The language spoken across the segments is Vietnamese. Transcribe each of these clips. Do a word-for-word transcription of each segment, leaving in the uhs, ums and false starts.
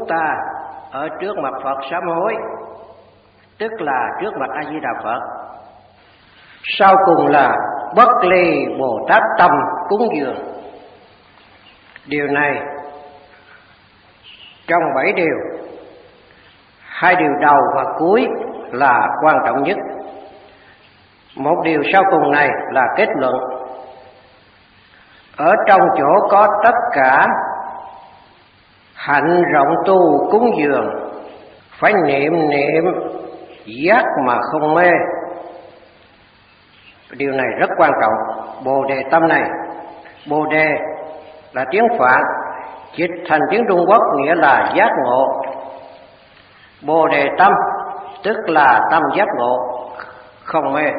ta ở trước mặt Phật sám hối, tức là trước mặt A Di Đà Phật. Sau cùng là bất ly Bồ Tát tâm cúng dường. Điều này trong bảy điều, hai điều đầu và cuối là quan trọng nhất. Một điều sau cùng này là kết luận. Ở trong chỗ có tất cả hạnh rộng tu cúng dường, phải niệm niệm giác mà không mê. Điều này rất quan trọng. Bồ đề tâm này, Bồ đề là tiếng Phạn, dịch thành tiếng Trung Quốc nghĩa là giác ngộ. Bồ đề tâm tức là tâm giác ngộ, không mê.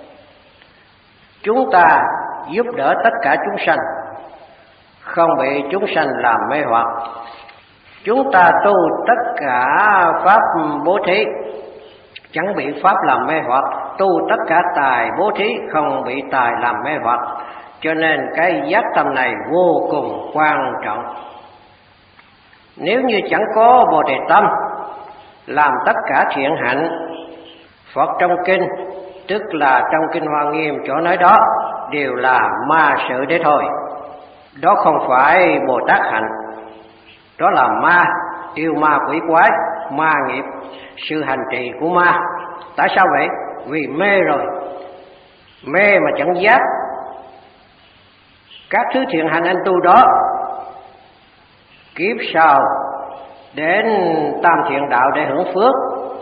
Chúng ta giúp đỡ tất cả chúng sanh, không bị chúng sanh làm mê hoặc. Chúng ta tu tất cả pháp bố thí, chẳng bị pháp làm mê hoặc. Tu tất cả tài bố thí, không bị tài làm mê hoặc. Cho nên cái giác tâm này vô cùng quan trọng. Nếu như chẳng có Bồ đề tâm, làm tất cả thiện hạnh, Phật trong kinh, tức là trong kinh Hoa Nghiêm chỗ nói đó, đều là ma sự đấy thôi. Đó không phải Bồ Tát hạnh, đó là ma, yêu ma quỷ quái, ma nghiệp, sự hành trì của ma. Tại sao vậy? Vì mê rồi, mê mà chẳng giác. Các thứ thiện hành anh tu đó, kiếp sau đến tam thiện đạo để hưởng phước.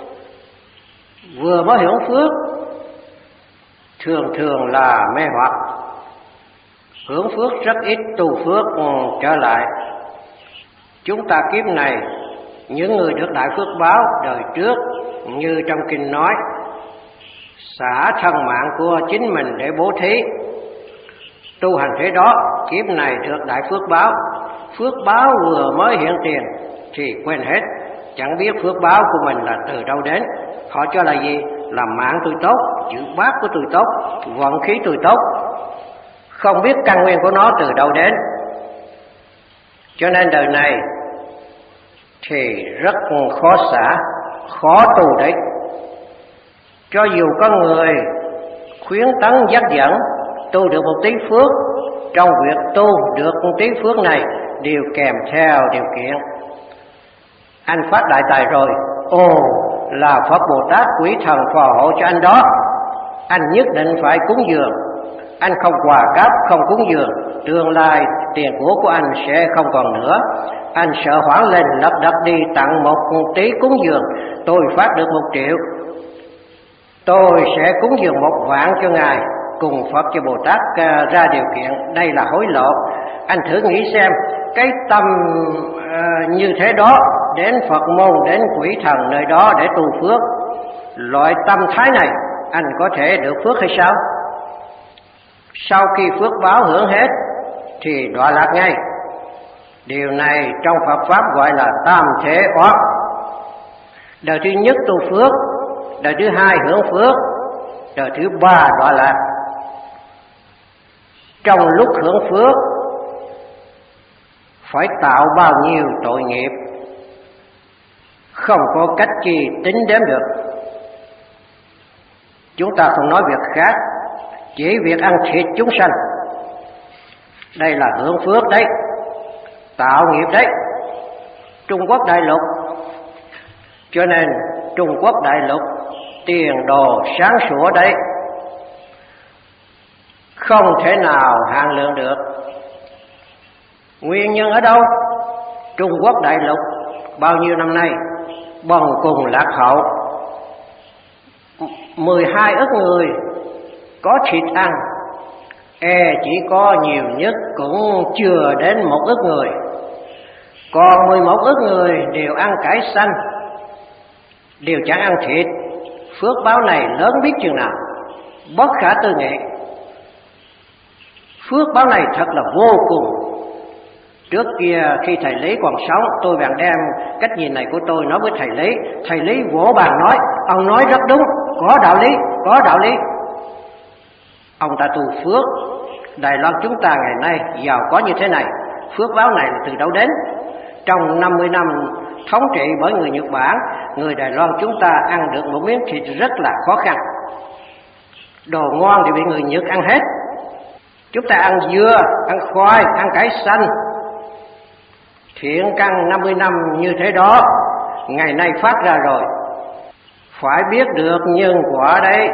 Vừa mới hưởng phước, thường thường là mê hoặc. Hưởng phước rất ít, tu phước trở lại. Chúng ta kiếp này, những người được đại phước báo đời trước, như trong kinh nói, xả thân mạng của chính mình để bố thí, tu hành thế đó, kiếp này được đại phước báo. Phước báo vừa mới hiện tiền thì quên hết, chẳng biết phước báo của mình là từ đâu đến. Họ cho là gì? Là mạng tôi tốt, chữ bát của tôi tốt, vận khí tôi tốt, không biết căn nguyên của nó từ đâu đến. Cho nên đời này thì rất khó xả, khó tu đấy. Cho dù có người khuyến tấn dắt dẫn, tu được một tí phước, trong việc tu được một tí phước này đều kèm theo điều kiện. Anh phát đại tài rồi, ồ là Phật Bồ Tát quỷ thần phò hộ cho anh đó, anh nhất định phải cúng dường. Anh không quà cáp, không cúng dường, tương lai tiền của của anh sẽ không còn nữa. Anh sợ hoảng lên lập đập đi tặng một tí cúng dường, tôi phát được một triệu, tôi sẽ cúng dường một vạn cho ngài, cùng Phật cho Bồ Tát ra điều kiện. Đây là hối lộ. Anh thử nghĩ xem, cái tâm uh, như thế đó, đến Phật môn, đến quỷ thần nơi đó để tu phước, loại tâm thái này anh có thể được phước hay sao? Sau khi phước báo hưởng hết thì đọa lạc ngay. Điều này trong Phật Pháp gọi là tam thế oán. Đời thứ nhất tu phước, đời thứ hai hưởng phước, đời thứ ba đọa lạc. Trong lúc hưởng phước phải tạo bao nhiêu tội nghiệp, không có cách chi tính đếm được. Chúng ta không nói việc khác, chỉ việc ăn thịt chúng sanh, đây là hưởng phước đấy, tạo nghiệp đấy. Trung Quốc đại lục, cho nên Trung Quốc đại lục tiền đồ sáng sủa đấy, không thể nào hạn lượng được. Nguyên nhân ở đâu? Trung Quốc đại lục bao nhiêu năm nay bần cùng lạc hậu, mười hai ức người có thịt ăn, e chỉ có nhiều nhất cũng chưa đến một ức người, còn mười một ức người đều ăn cải xanh, đều chẳng ăn thịt. Phước báo này lớn biết chừng nào, bất khả tư nghị. Phước báo này thật là vô cùng. Trước kia khi thầy Lý còn sống, tôi bèn đem cách nhìn này của tôi nói với thầy Lý. Thầy Lý vỗ bàn nói, ông nói rất đúng, có đạo lý, có đạo lý. Ông ta tu phước. Đài Loan chúng ta ngày nay giàu có như thế này, phước báo này là từ đâu đến? Trong năm mươi năm thống trị bởi người Nhật Bản, người Đài Loan chúng ta ăn được một miếng thịt rất là khó khăn. Đồ ngon thì bị người Nhật ăn hết. Chúng ta ăn dưa, ăn khoai, ăn cải xanh. Thiện căn năm mươi năm như thế đó, ngày nay phát ra rồi. Phải biết được nhân quả đấy.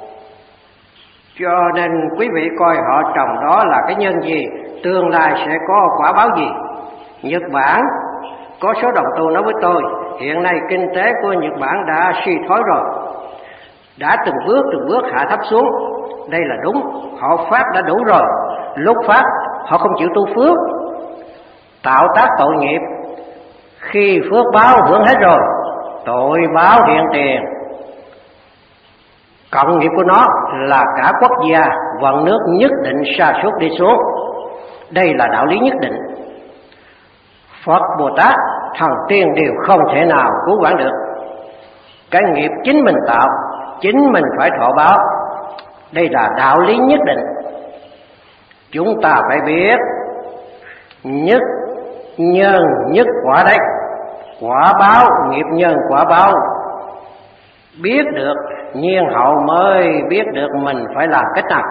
Cho nên quý vị coi họ trồng đó là cái nhân gì, tương lai sẽ có quả báo gì. Nhật Bản, có số đồng tu nói với tôi, hiện nay kinh tế của Nhật Bản đã suy thoái rồi, đã từng bước từng bước hạ thấp xuống. Đây là đúng, họ phát đã đủ rồi. Lúc phát họ không chịu tu phước, tạo tác tội nghiệp. Khi phước báo hưởng hết rồi, tội báo hiện tiền. Cộng nghiệp của nó là cả quốc gia vận nước nhất định sa sút đi xuống. Đây là đạo lý nhất định. Phật Bồ Tát, thần tiên đều không thể nào cứu vãn được. Cái nghiệp chính mình tạo, chính mình phải thọ báo. Đây là đạo lý nhất định. Chúng ta phải biết nhất nhân nhất quả đấy. Quả báo, nghiệp nhân quả báo. Biết được, nhiên hậu mới biết được mình phải làm cách nào.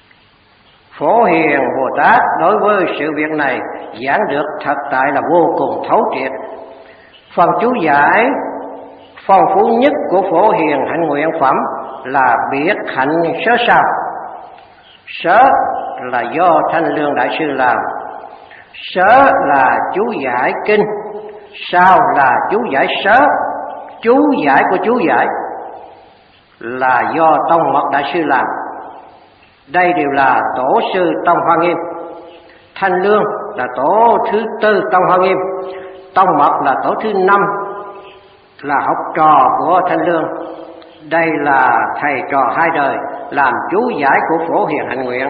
Phổ Hiền Bồ Tát đối với sự việc này giảng được thật tại là vô cùng thấu triệt. Phần chú giải phong phú nhất của Phổ Hiền hạnh nguyện phẩm là biệt hạnh sớ sao. Sớ là do Thanh Lương Đại Sư làm. Sớ là chú giải kinh, sao là chú giải sớ. Chú giải của chú giải là do Tông Mật Đại Sư làm. Đây đều là tổ sư Tông Hoa Nghiêm. Thanh Lương là tổ thứ tư Tông Hoa Nghiêm, Tông Mật là tổ thứ năm, là học trò của Thanh Lương. Đây là thầy trò hai đời làm chú giải của Phổ Hiền hạnh nguyện.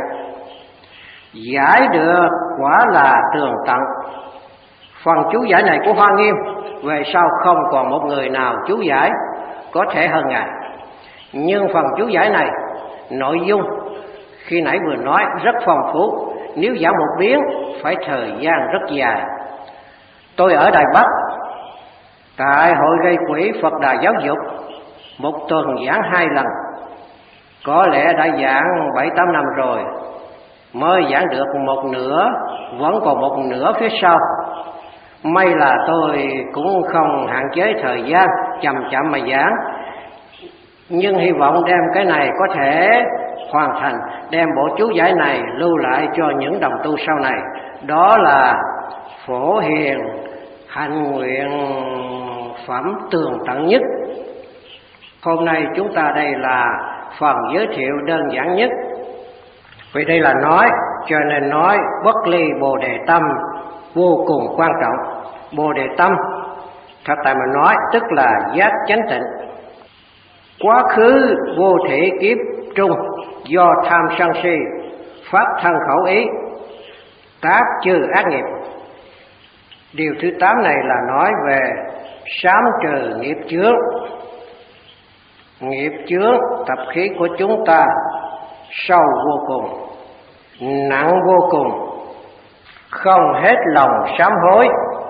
Giải được quả là tường tận. Phần chú giải này của Hoa Nghiêm về sau không còn một người nào chú giải có thể hơn Ngài. Nhưng phần chú giải này nội dung khi nãy vừa nói rất phong phú, nếu giảng một biến phải thời gian rất dài. Tôi ở Đài Bắc, tại hội gây quỹ Phật Đà Giáo dục, một tuần giảng hai lần, có lẽ đã giảng bảy tám năm rồi, mới giảng được một nửa, vẫn còn một nửa phía sau. May là tôi cũng không hạn chế thời gian, chậm chậm mà giảng. Nhưng hy vọng đem cái này có thể hoàn thành, đem bộ chú giải này lưu lại cho những đồng tu sau này. Đó là Phổ Hiền hạnh nguyện phẩm tường tận nhất. Hôm nay chúng ta đây là phần giới thiệu đơn giản nhất. Vì đây là nói, cho nên nói bất ly Bồ Đề Tâm vô cùng quan trọng. Bồ Đề Tâm, thật tại mà nói, tức là giác chánh tịnh. Quá khứ vô thể kiếp trung, do tham sân si, pháp thân khẩu ý, tác trừ ác nghiệp. Điều thứ tám này là nói về sám trừ nghiệp chướng. Nghiệp chướng tập khí của chúng ta sâu vô cùng, nặng vô cùng, không hết lòng sám hối.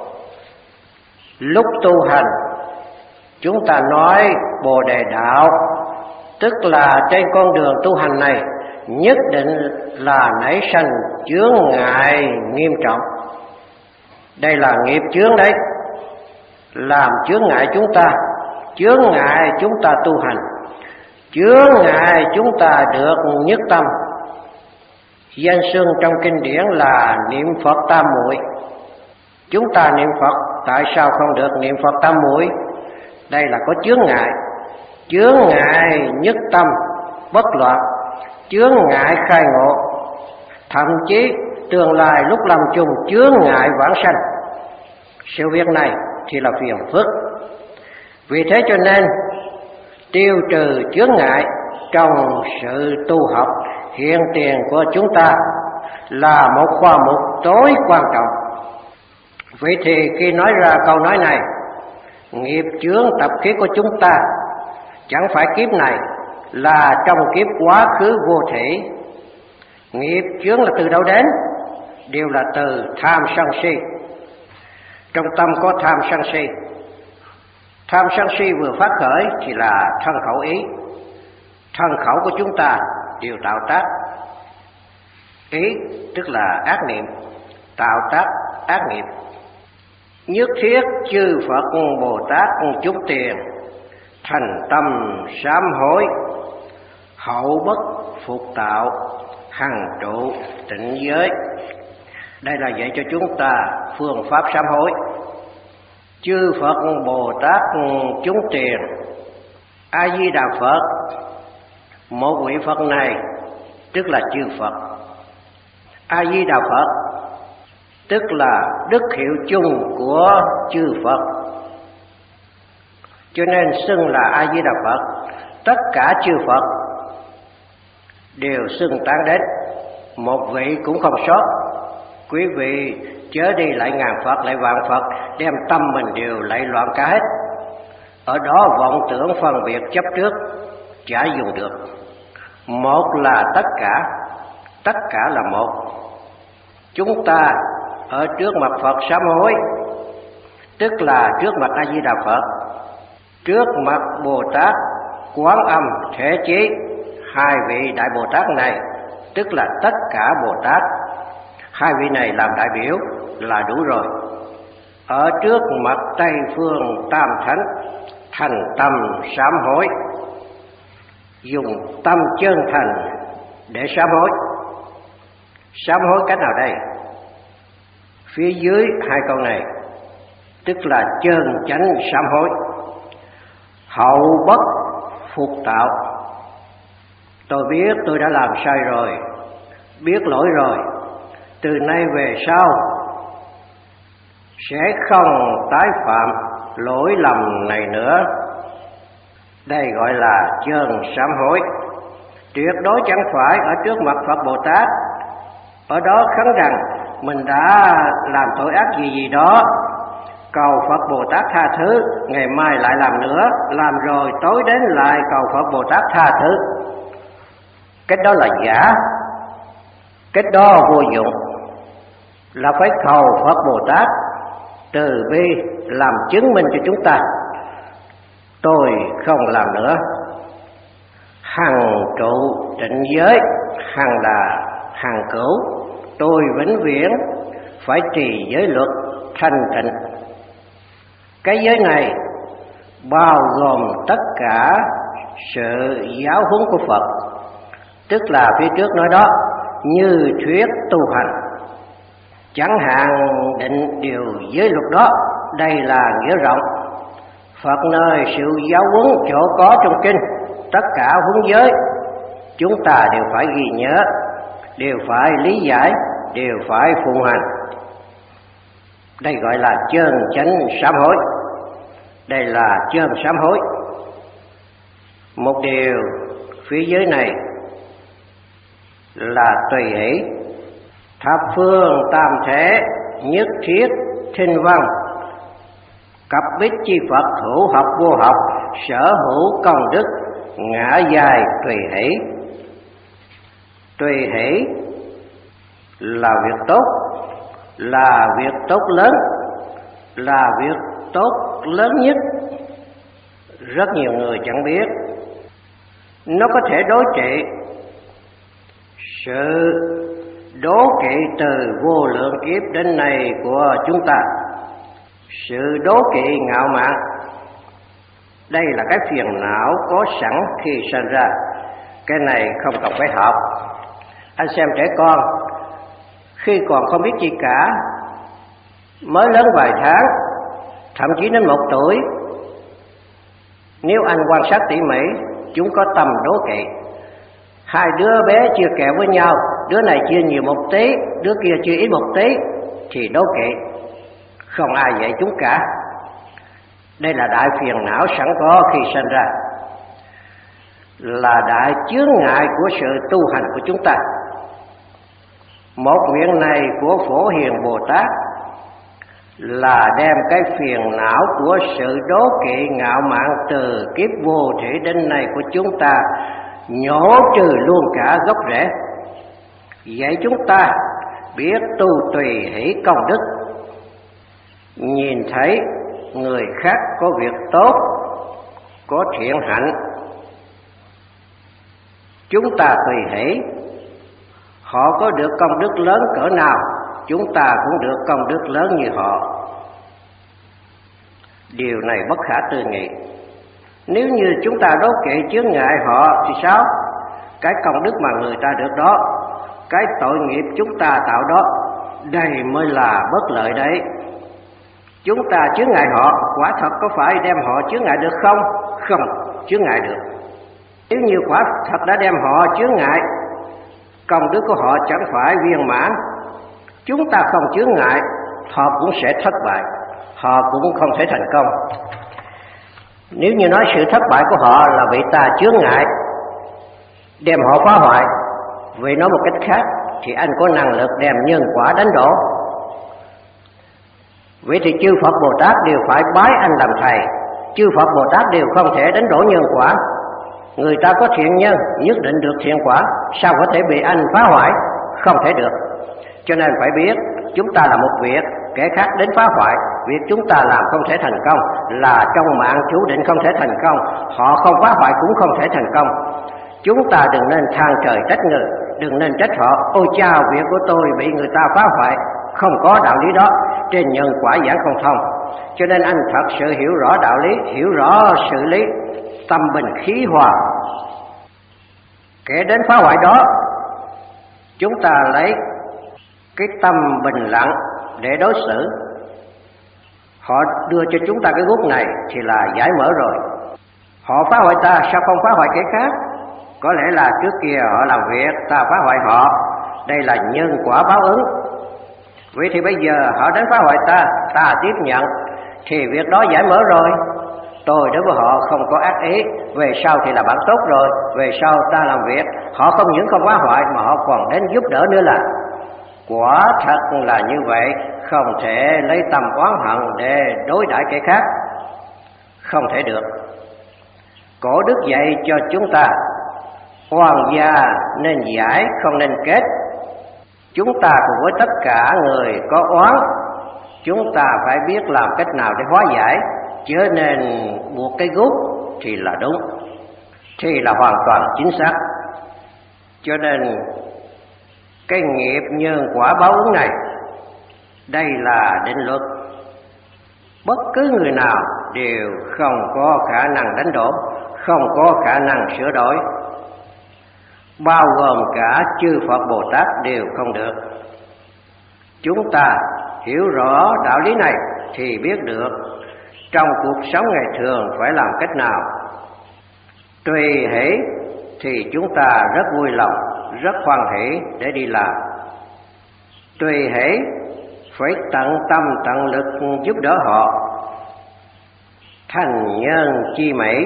Lúc tu hành chúng ta nói Bồ Đề Đạo, tức là trên con đường tu hành này nhất định là nảy sanh chướng ngại nghiêm trọng. Đây là nghiệp chướng đấy, làm chướng ngại chúng ta, chướng ngại chúng ta tu hành, chướng ngại chúng ta được nhất tâm. Danh xưng trong kinh điển là niệm Phật tam muội. Chúng ta niệm Phật tại sao không được niệm Phật tam muội? Đây là có chướng ngại, chướng ngại nhất tâm bất loạn, chướng ngại khai ngộ, thậm chí tương lai lúc lâm chung chướng ngại vãng sanh. Sự việc này thì là phiền phức. Vì thế cho nên tiêu trừ chướng ngại trong sự tu học hiện tiền của chúng ta là một khoa mục tối quan trọng. Vậy thì khi nói ra câu nói này, nghiệp chướng tập khí của chúng ta chẳng phải kiếp này, là trong kiếp quá khứ vô thể. Nghiệp chướng là từ đâu đến? Đều là từ tham sân si. Trong tâm có tham sân si Tham sân si vừa phát khởi thì là thân khẩu ý. Thân khẩu của chúng ta đều tạo tác. Ý tức là ác niệm, tạo tác ác nghiệp. Nhất thiết chư Phật Bồ Tát chúng tiền, thành tâm sám hối, hậu bất phục tạo, hằng trụ tịnh giới. Đây là dạy cho chúng ta phương pháp sám hối. Chư Phật Bồ Tát chúng tiền, A Di Đà Phật, một vị Phật này tức là chư Phật. A Di Đà Phật tức là đức hiệu chung của chư Phật, cho nên xưng là A Di Đà Phật. Tất cả chư Phật đều xưng tán đến, một vị cũng không sót. Quý vị chớ đi lại ngàn Phật lại vạn Phật, đem tâm mình đều lại loạn cả hết. Ở đó vọng tưởng phân biệt chấp trước chả dùng được. Một là tất cả, tất cả là một. Chúng ta ở trước mặt Phật sám hối, tức là trước mặt A Di Đà Phật, trước mặt Bồ Tát Quán Âm Thể Chí, hai vị đại Bồ Tát này tức là tất cả Bồ Tát. Hai vị này làm đại biểu là đủ rồi. Ở trước mặt Tây Phương Tam Thánh, thành tâm sám hối, dùng tâm chân thành để sám hối. Sám hối cách nào đây? Phía dưới hai câu này tức là chân chánh sám hối. Hậu bất phục tạo. Tôi biết tôi đã làm sai rồi, biết lỗi rồi, từ nay về sau sẽ không tái phạm lỗi lầm này nữa. Đây gọi là chân sám hối. Tuyệt đối chẳng phải ở trước mặt Phật Bồ Tát, ở đó khấn rằng mình đã làm tội ác gì gì đó, cầu Phật Bồ Tát tha thứ, ngày mai lại làm nữa, làm rồi tối đến lại cầu Phật Bồ Tát tha thứ. Cái đó là giả, cái đó vô dụng. Là phải cầu Phật Bồ Tát từ bi làm chứng minh cho chúng ta, tôi không làm nữa. Hằng trụ tịnh giới, hằng là hằng cửu, tôi vĩnh viễn phải trì giới luật thanh tịnh. Cái giới này bao gồm tất cả sự giáo huấn của Phật, tức là phía trước nói đó, như thuyết tu hành. Chẳng hạn định điều giới luật đó, đây là nghĩa rộng. Phật nơi sự giáo huấn chỗ có trong kinh, tất cả huấn giới chúng ta đều phải ghi nhớ, đều phải lý giải, đều phải phụng hành. Đây gọi là chân chánh sám hối. Đây là chân sám hối. Một điều phía dưới này là tùy hỷ. Thập phương tam thể, nhất thiết thinh văn, cập bích chi Phật, hữu học vô học, sở hữu công đức, ngã dài tùy hỷ. Tùy hỷ là việc tốt, là việc tốt lớn, là việc tốt lớn nhất. Rất nhiều người chẳng biết. Nó có thể đối trị sự đố kỵ từ vô lượng kiếp đến nay của chúng ta. Sự đố kỵ ngạo mạn, đây là cái phiền não có sẵn khi sinh ra. Cái này không cần phải học. Anh xem trẻ con khi còn không biết gì cả, mới lớn vài tháng, thậm chí đến một tuổi, nếu anh quan sát tỉ mỉ, chúng có tâm đố kỵ. Hai đứa bé chưa kẹo với nhau, đứa này chưa nhiều một tí, đứa kia chưa ít một tí, thì đố kỵ. Không ai dạy chúng cả. Đây là đại phiền não sẵn có khi sinh ra, là đại chướng ngại của sự tu hành của chúng ta. Một nguyện này của Phổ Hiền Bồ Tát là đem cái phiền não của sự đố kỵ ngạo mạn từ kiếp vô thủy đến nay của chúng ta nhổ trừ luôn cả gốc rễ. Vậy chúng ta biết tu tùy hỷ công đức, nhìn thấy người khác có việc tốt, có thiện hạnh, chúng ta tùy hỷ. Họ có được công đức lớn cỡ nào, chúng ta cũng được công đức lớn như họ. Điều này bất khả tư nghị. Nếu như chúng ta đố kỵ chướng ngại họ thì sao? Cái công đức mà người ta được đó, cái tội nghiệp chúng ta tạo đó, đây mới là bất lợi đấy. Chúng ta chướng ngại họ, quả thật có phải đem họ chướng ngại được không? Không chướng ngại được. Nếu như quả thật đã đem họ chướng ngại, công đức của họ chẳng phải viên mãn. Chúng ta không chướng ngại, họ cũng sẽ thất bại, họ cũng không thể thành công. Nếu như nói sự thất bại của họ là bị ta chướng ngại, đem họ phá hoại, vì nói một cách khác thì anh có năng lực đem nhân quả đánh đổ. Vậy thì chư Phật Bồ Tát đều phải bái anh làm thầy. Chư Phật Bồ Tát đều không thể đánh đổ nhân quả. Người ta có thiện nhân nhất định được thiện quả, sao có thể bị anh phá hoại? Không thể được. Cho nên phải biết chúng ta là một việc, kẻ khác đến phá hoại, việc chúng ta làm không thể thành công, là trong mạng chủ định không thể thành công. Họ không phá hoại cũng không thể thành công. Chúng ta đừng nên than trời trách người, đừng nên trách họ. Ôi chao, việc của tôi bị người ta phá hoại. Không có đạo lý đó, trên nhân quả giảng không thông. Cho nên anh thật sự hiểu rõ đạo lý, hiểu rõ sự lý, tâm bình khí hòa. Kẻ đến phá hoại đó, chúng ta lấy cái tâm bình lặng để đối xử. Họ đưa cho chúng ta cái gút này thì là giải mở rồi. Họ phá hoại ta, sao không phá hoại kẻ khác? Có lẽ là trước kia họ làm việc, ta phá hoại họ. Đây là nhân quả báo ứng. Vậy thì bây giờ họ đến phá hoại ta, ta tiếp nhận, thì việc đó giải mở rồi. Tôi đối với họ không có ác ý, về sau thì là bạn tốt rồi. Về sau ta làm việc, họ không những không phá hoại mà họ còn đến giúp đỡ nữa là. Quả thật là như vậy, không thể lấy tâm oán hận để đối đãi kẻ khác. Không thể được. Cổ đức dạy cho chúng ta, oan gia nên giải không nên kết. Chúng ta cùng với tất cả người có oán, chúng ta phải biết làm cách nào để hóa giải, chứ nên buộc cái gút thì là đúng, thì là hoàn toàn chính xác. Cho nên cái nghiệp nhân quả báo ứng này, đây là định luật. Bất cứ người nào đều không có khả năng đánh đổ, không có khả năng sửa đổi, bao gồm cả chư Phật Bồ Tát đều không được. Chúng ta hiểu rõ đạo lý này thì biết được trong cuộc sống ngày thường phải làm cách nào. Tùy hỷ thì chúng ta rất vui lòng, rất hoan hỷ để đi làm. Tùy hỷ phải tận tâm tận lực giúp đỡ họ. Thành nhân chi mỹ,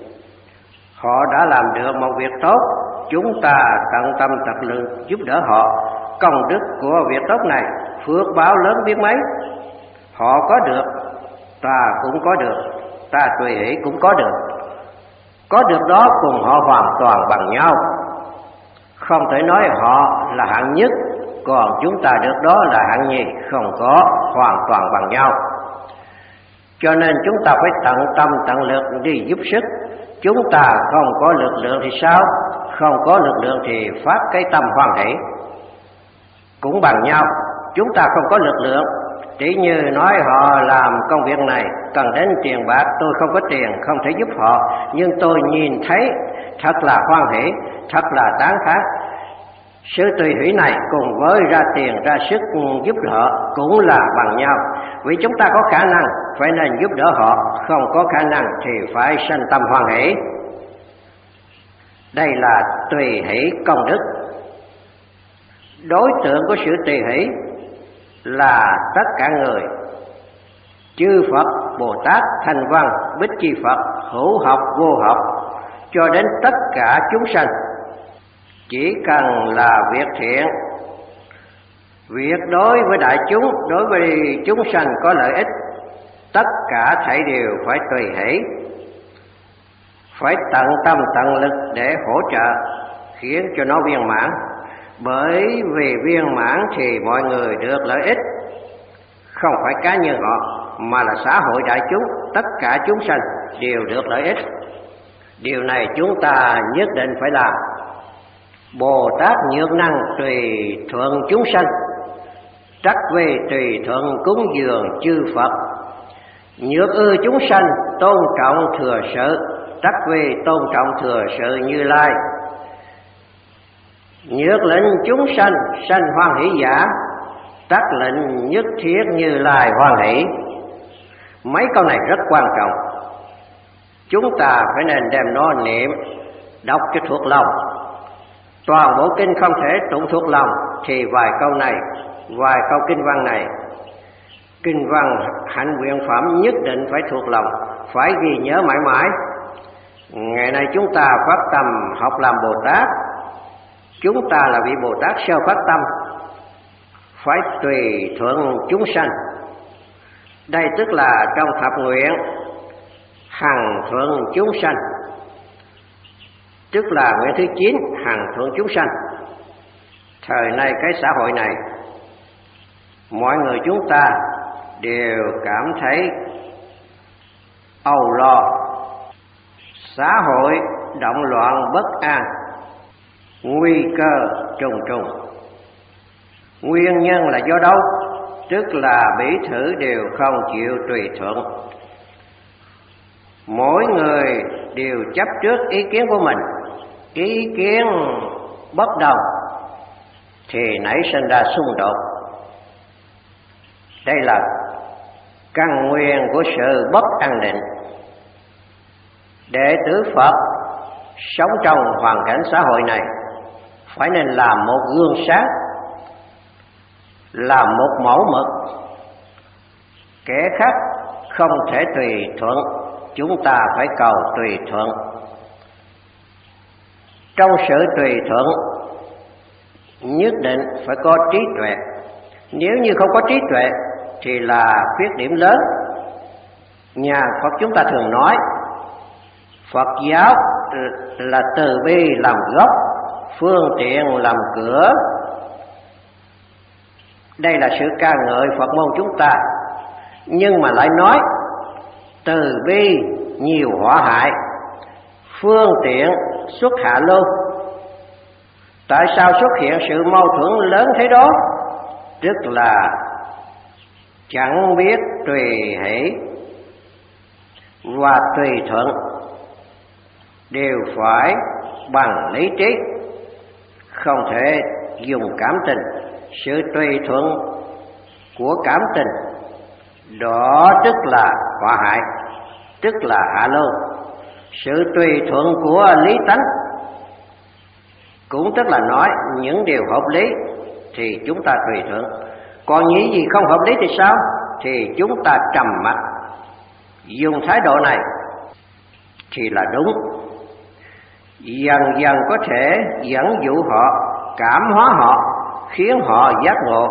họ đã làm được một việc tốt, chúng ta tận tâm tận lực giúp đỡ họ. Công đức của việc tốt này phước báo lớn biết mấy. Họ có được, ta cũng có được, ta tùy hỷ cũng có được. Có được đó cùng họ hoàn toàn bằng nhau. Không thể nói họ là hạng nhất, còn chúng ta được đó là hạng nhì. Không có, hoàn toàn bằng nhau. Cho nên chúng ta phải tận tâm tận lực đi giúp sức. Chúng ta không có lực lượng thì sao? Không có lực lượng thì phát cái tâm hoan hỷ, cũng bằng nhau. Chúng ta không có lực lượng, chỉ như nói họ làm công việc này cần đến tiền bạc, tôi không có tiền, không thể giúp họ, nhưng tôi nhìn thấy thật là hoan hỷ, thật là tán thán. Sự tùy hỷ này cùng với ra tiền ra sức giúp họ cũng là bằng nhau. Vì chúng ta có khả năng phải nên giúp đỡ họ, không có khả năng thì phải sanh tâm hoan hỷ. Đây là tùy hỷ công đức. Đối tượng của sự tùy hỷ là tất cả người, chư Phật, Bồ Tát, Thanh Văn, Bích Chi Phật, hữu học, vô học, cho đến tất cả chúng sanh. Chỉ cần là việc thiện, việc đối với đại chúng, đối với chúng sanh có lợi ích, tất cả thảy đều phải tùy hỷ, phải tận tâm tận lực để hỗ trợ, khiến cho nó viên mãn. Bởi vì viên mãn thì mọi người được lợi ích, không phải cá nhân họ. mà là xã hội đại chúng, tất cả chúng sanh đều được lợi ích. Điều này chúng ta nhất định phải làm. Bồ Tát nhược năng tùy thuận chúng sanh, trắc về tùy thuận cúng dường chư Phật. Nhược ư chúng sanh, tôn trọng thừa sự, trắc về tôn trọng thừa sự Như Lai. Nhược lệnh chúng sanh, sanh hoan hỷ giả, trắc lệnh nhất thiết Như Lai hoan hỷ. Mấy câu này rất quan trọng, chúng ta phải nên đem nó niệm, đọc cho thuộc lòng. Toàn bộ kinh không thể tụng thuộc lòng, thì vài câu này, vài câu kinh văn này, kinh văn hạnh nguyện phẩm nhất định phải thuộc lòng, phải ghi nhớ mãi mãi. Ngày nay chúng ta phát tâm học làm Bồ Tát, chúng ta là vị Bồ Tát sơ phát tâm, phải tùy thuận chúng sanh. Đây tức là trong thập nguyện hằng thuận chúng sanh, tức là nguyện thứ chín, hằng thuận chúng sanh. Thời nay cái xã hội này, mọi người chúng ta đều cảm thấy âu lo, xã hội động loạn bất an, nguy cơ trùng trùng. Nguyên nhân là do đâu? Tức là bỉ thử đều không chịu tùy thuận. Mỗi người đều chấp trước ý kiến của mình, ý kiến bất đồng thì nảy sinh ra xung đột. Đây là căn nguyên của sự bất an định. Đệ tử Phật sống trong hoàn cảnh xã hội này phải nên làm một gương sáng, làm một mẫu mực. Kẻ khác không thể tùy thuận, chúng ta phải cầu tùy thuận. Trong sự tùy thuận nhất định phải có trí tuệ. Nếu như không có trí tuệ thì là khuyết điểm lớn. Nhà Phật chúng ta thường nói Phật giáo là từ bi làm gốc, phương tiện làm cửa. Đây là sự ca ngợi Phật môn chúng ta, nhưng mà lại nói từ bi nhiều họa hại, phương tiện xuất hạ lưu. Tại sao xuất hiện sự mâu thuẫn lớn thế đó? Tức là chẳng biết tùy hỷ và tùy thuận, đều phải bằng lý trí, không thể dùng cảm tình. Sự tùy thuận của cảm tình đó tức là họa hại, tức là hạ lưu. Sự tùy thuận của lý tánh cũng tức là nói những điều hợp lý thì chúng ta tùy thuận, còn những gì không hợp lý thì sao? Thì chúng ta trầm mặc. Dùng thái độ này thì là đúng. Dần dần có thể dẫn dụ họ, cảm hóa họ, khiến họ giác ngộ,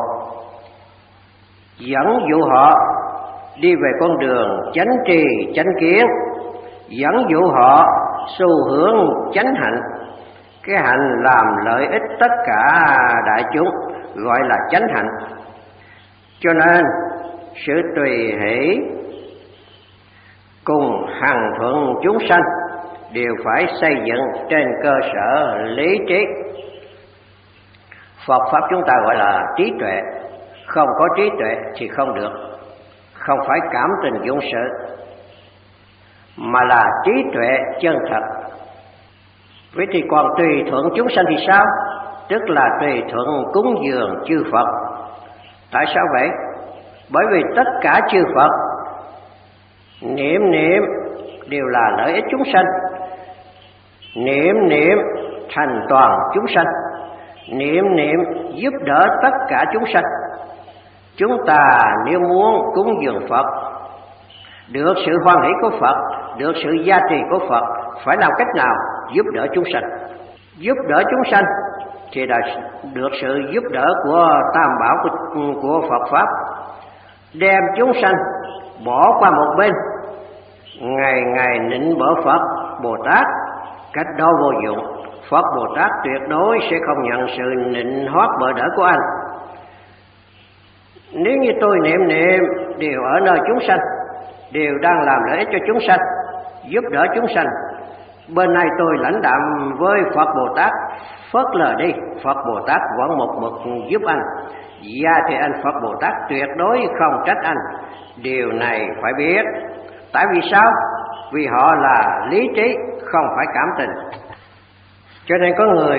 dẫn dụ họ đi về con đường chánh trì chánh kiến, dẫn dụ họ xu hướng chánh hạnh. Cái hạnh làm lợi ích tất cả đại chúng gọi là chánh hạnh. Cho nên sự tùy hỷ cùng hằng thuận chúng sanh đều phải xây dựng trên cơ sở lý trí. Phật pháp chúng ta gọi là trí tuệ. Không có trí tuệ thì không được. Không phải cảm tình dụng sự, mà là trí tuệ chân thật. Vậy thì còn tùy thuận chúng sanh thì sao? Tức là tùy thuận cúng dường chư Phật. Tại sao vậy? Bởi vì tất cả chư Phật niệm niệm đều là lợi ích chúng sanh, niệm niệm thành toàn chúng sanh, niệm niệm giúp đỡ tất cả chúng sanh. Chúng ta nếu muốn cúng dường Phật, được sự hoan hỷ của Phật, được sự gia trì của Phật, phải làm cách nào? Giúp đỡ chúng sanh. Giúp đỡ chúng sanh thì là được sự giúp đỡ của Tam Bảo của, của Phật Pháp. Đem chúng sanh bỏ qua một bên, ngày ngày nịnh bỡ Phật Bồ Tát, cách đó vô dụng. Phật Bồ Tát tuyệt đối sẽ không nhận sự nịnh hót bợ đỡ của anh. Nếu như tôi niệm niệm đều ở nơi chúng sanh, đều đang làm lợi ích cho chúng sanh, giúp đỡ chúng sanh, bên này tôi lãnh đạm với Phật Bồ Tát, phớt lờ đi, Phật Bồ Tát vẫn một mực giúp anh, và thì anh Phật Bồ Tát tuyệt đối không trách anh. Điều này phải biết. Tại vì sao? Vì họ là lý trí, không phải cảm tình. Cho nên có người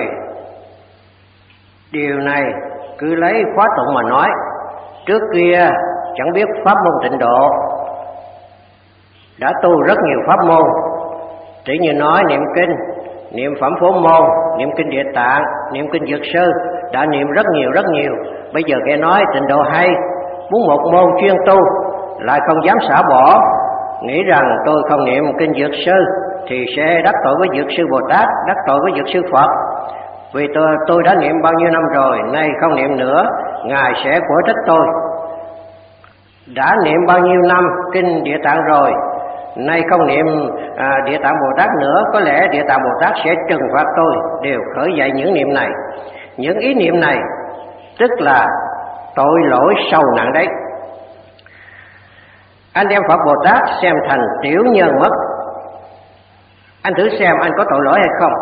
điều này cứ lấy khóa tụng mà nói. Trước kia chẳng biết pháp môn Tịnh Độ, đã tu rất nhiều pháp môn, chỉ như nói niệm kinh, niệm Phẩm Phổ Môn, niệm kinh Địa Tạng, niệm kinh Dược Sư, đã niệm rất nhiều rất nhiều. Bây giờ nghe nói Tịnh Độ hay, muốn một môn chuyên tu, lại không dám xả bỏ, nghĩ rằng tôi không niệm kinh Dược Sư thì sẽ đắc tội với Dược Sư Bồ Tát, đắc tội với Dược Sư Phật. Vì tôi, tôi đã niệm bao nhiêu năm rồi, nay không niệm nữa, Ngài sẽ quở trách tôi. Đã niệm bao nhiêu năm kinh Địa Tạng rồi, nay không niệm à, Địa Tạng Bồ Tát nữa, có lẽ Địa Tạng Bồ Tát sẽ trừng phạt tôi. Đều khởi dậy những niệm này. Những ý niệm này tức là tội lỗi sâu nặng đấy. Anh đem Phật Bồ Tát xem thành tiểu nhân mất. Anh thử xem anh có tội lỗi hay không.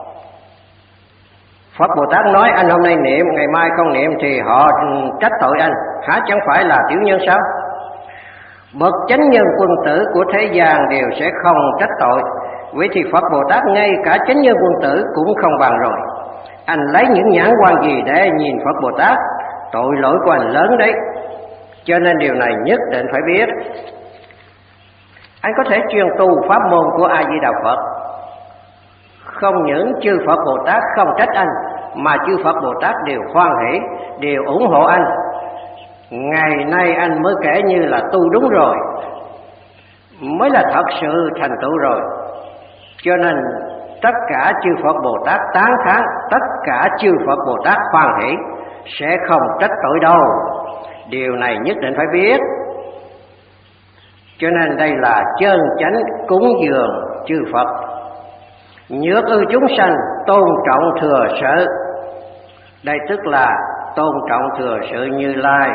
Phật Bồ Tát nói anh hôm nay niệm, ngày mai không niệm thì họ trách tội anh, há chẳng phải là tiểu nhân sao? Bậc chánh nhân quân tử của thế gian đều sẽ không trách tội. Vậy thì Phật Bồ Tát ngay cả chánh nhân quân tử cũng không bằng rồi. Anh lấy những nhãn quan gì để nhìn Phật Bồ Tát? Tội lỗi của anh lớn đấy. Cho nên điều này nhất định phải biết. Anh có thể chuyên tu pháp môn của A Di Đà Phật, không những chư Phật Bồ Tát không trách anh, mà chư Phật Bồ Tát đều hoan hỷ, đều ủng hộ anh. Ngày nay anh mới kể như là tu đúng rồi, mới là thật sự thành tựu rồi. Cho nên tất cả chư Phật Bồ Tát tán thán, tất cả chư Phật Bồ Tát hoan hỷ, sẽ không trách tội đâu. Điều này nhất định phải biết. Cho nên đây là chân chánh cúng dường chư Phật. Nhược ư chúng sanh tôn trọng thừa sự. Đây tức là tôn trọng thừa sự Như Lai.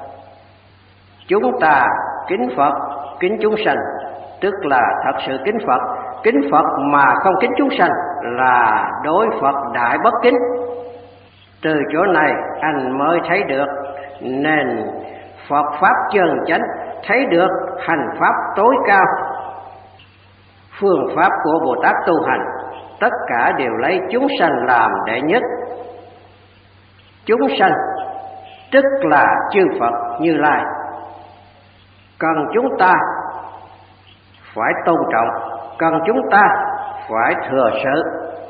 Chúng ta kính Phật, kính chúng sanh, tức là thật sự kính Phật. Kính Phật mà không kính chúng sanh là đối Phật đại bất kính. Từ chỗ này anh mới thấy được nên Phật Pháp chân chánh, thấy được hành Pháp tối cao. Phương pháp của Bồ Tát tu hành, tất cả đều lấy chúng sanh làm đệ nhất. Chúng sanh tức là chư Phật Như Lai, cần chúng ta phải tôn trọng, cần chúng ta phải thừa sự.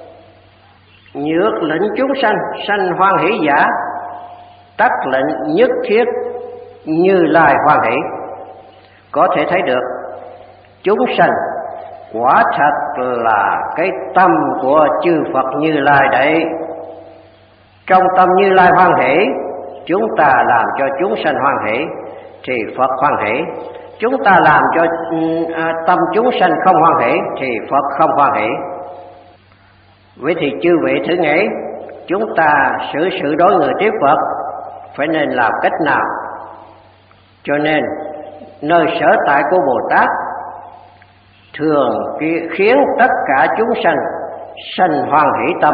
Nhược lệnh chúng sanh, sanh hoan hỷ giả, tắc lệnh nhất thiết Như Lai hoan hỷ. Có thể thấy được chúng sanh quả thật là cái tâm của chư Phật Như Lai đấy. Trong tâm Như Lai hoan hỷ, chúng ta làm cho chúng sanh hoan hỷ thì Phật hoan hỷ. Chúng ta làm cho à, tâm chúng sanh không hoan hỷ thì Phật không hoan hỷ. Vậy thì chư vị thử nghĩ, chúng ta xử sự đối người tiếp Phật phải nên làm cách nào? Cho nên nơi sở tại của Bồ Tát thường khiến tất cả chúng sanh sanh hoan hỷ tâm,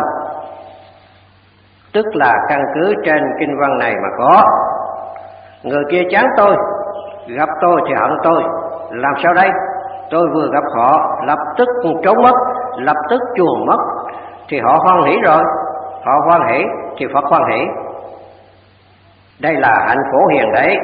tức là căn cứ trên kinh văn này mà có. Người kia chán tôi, gặp tôi thì hận tôi, làm sao đây? Tôi vừa gặp họ lập tức trốn mất, lập tức chuồn mất, thì họ hoan hỷ rồi. Họ hoan hỷ thì Phật hoan hỷ. Đây là hạnh phổ hiền đấy.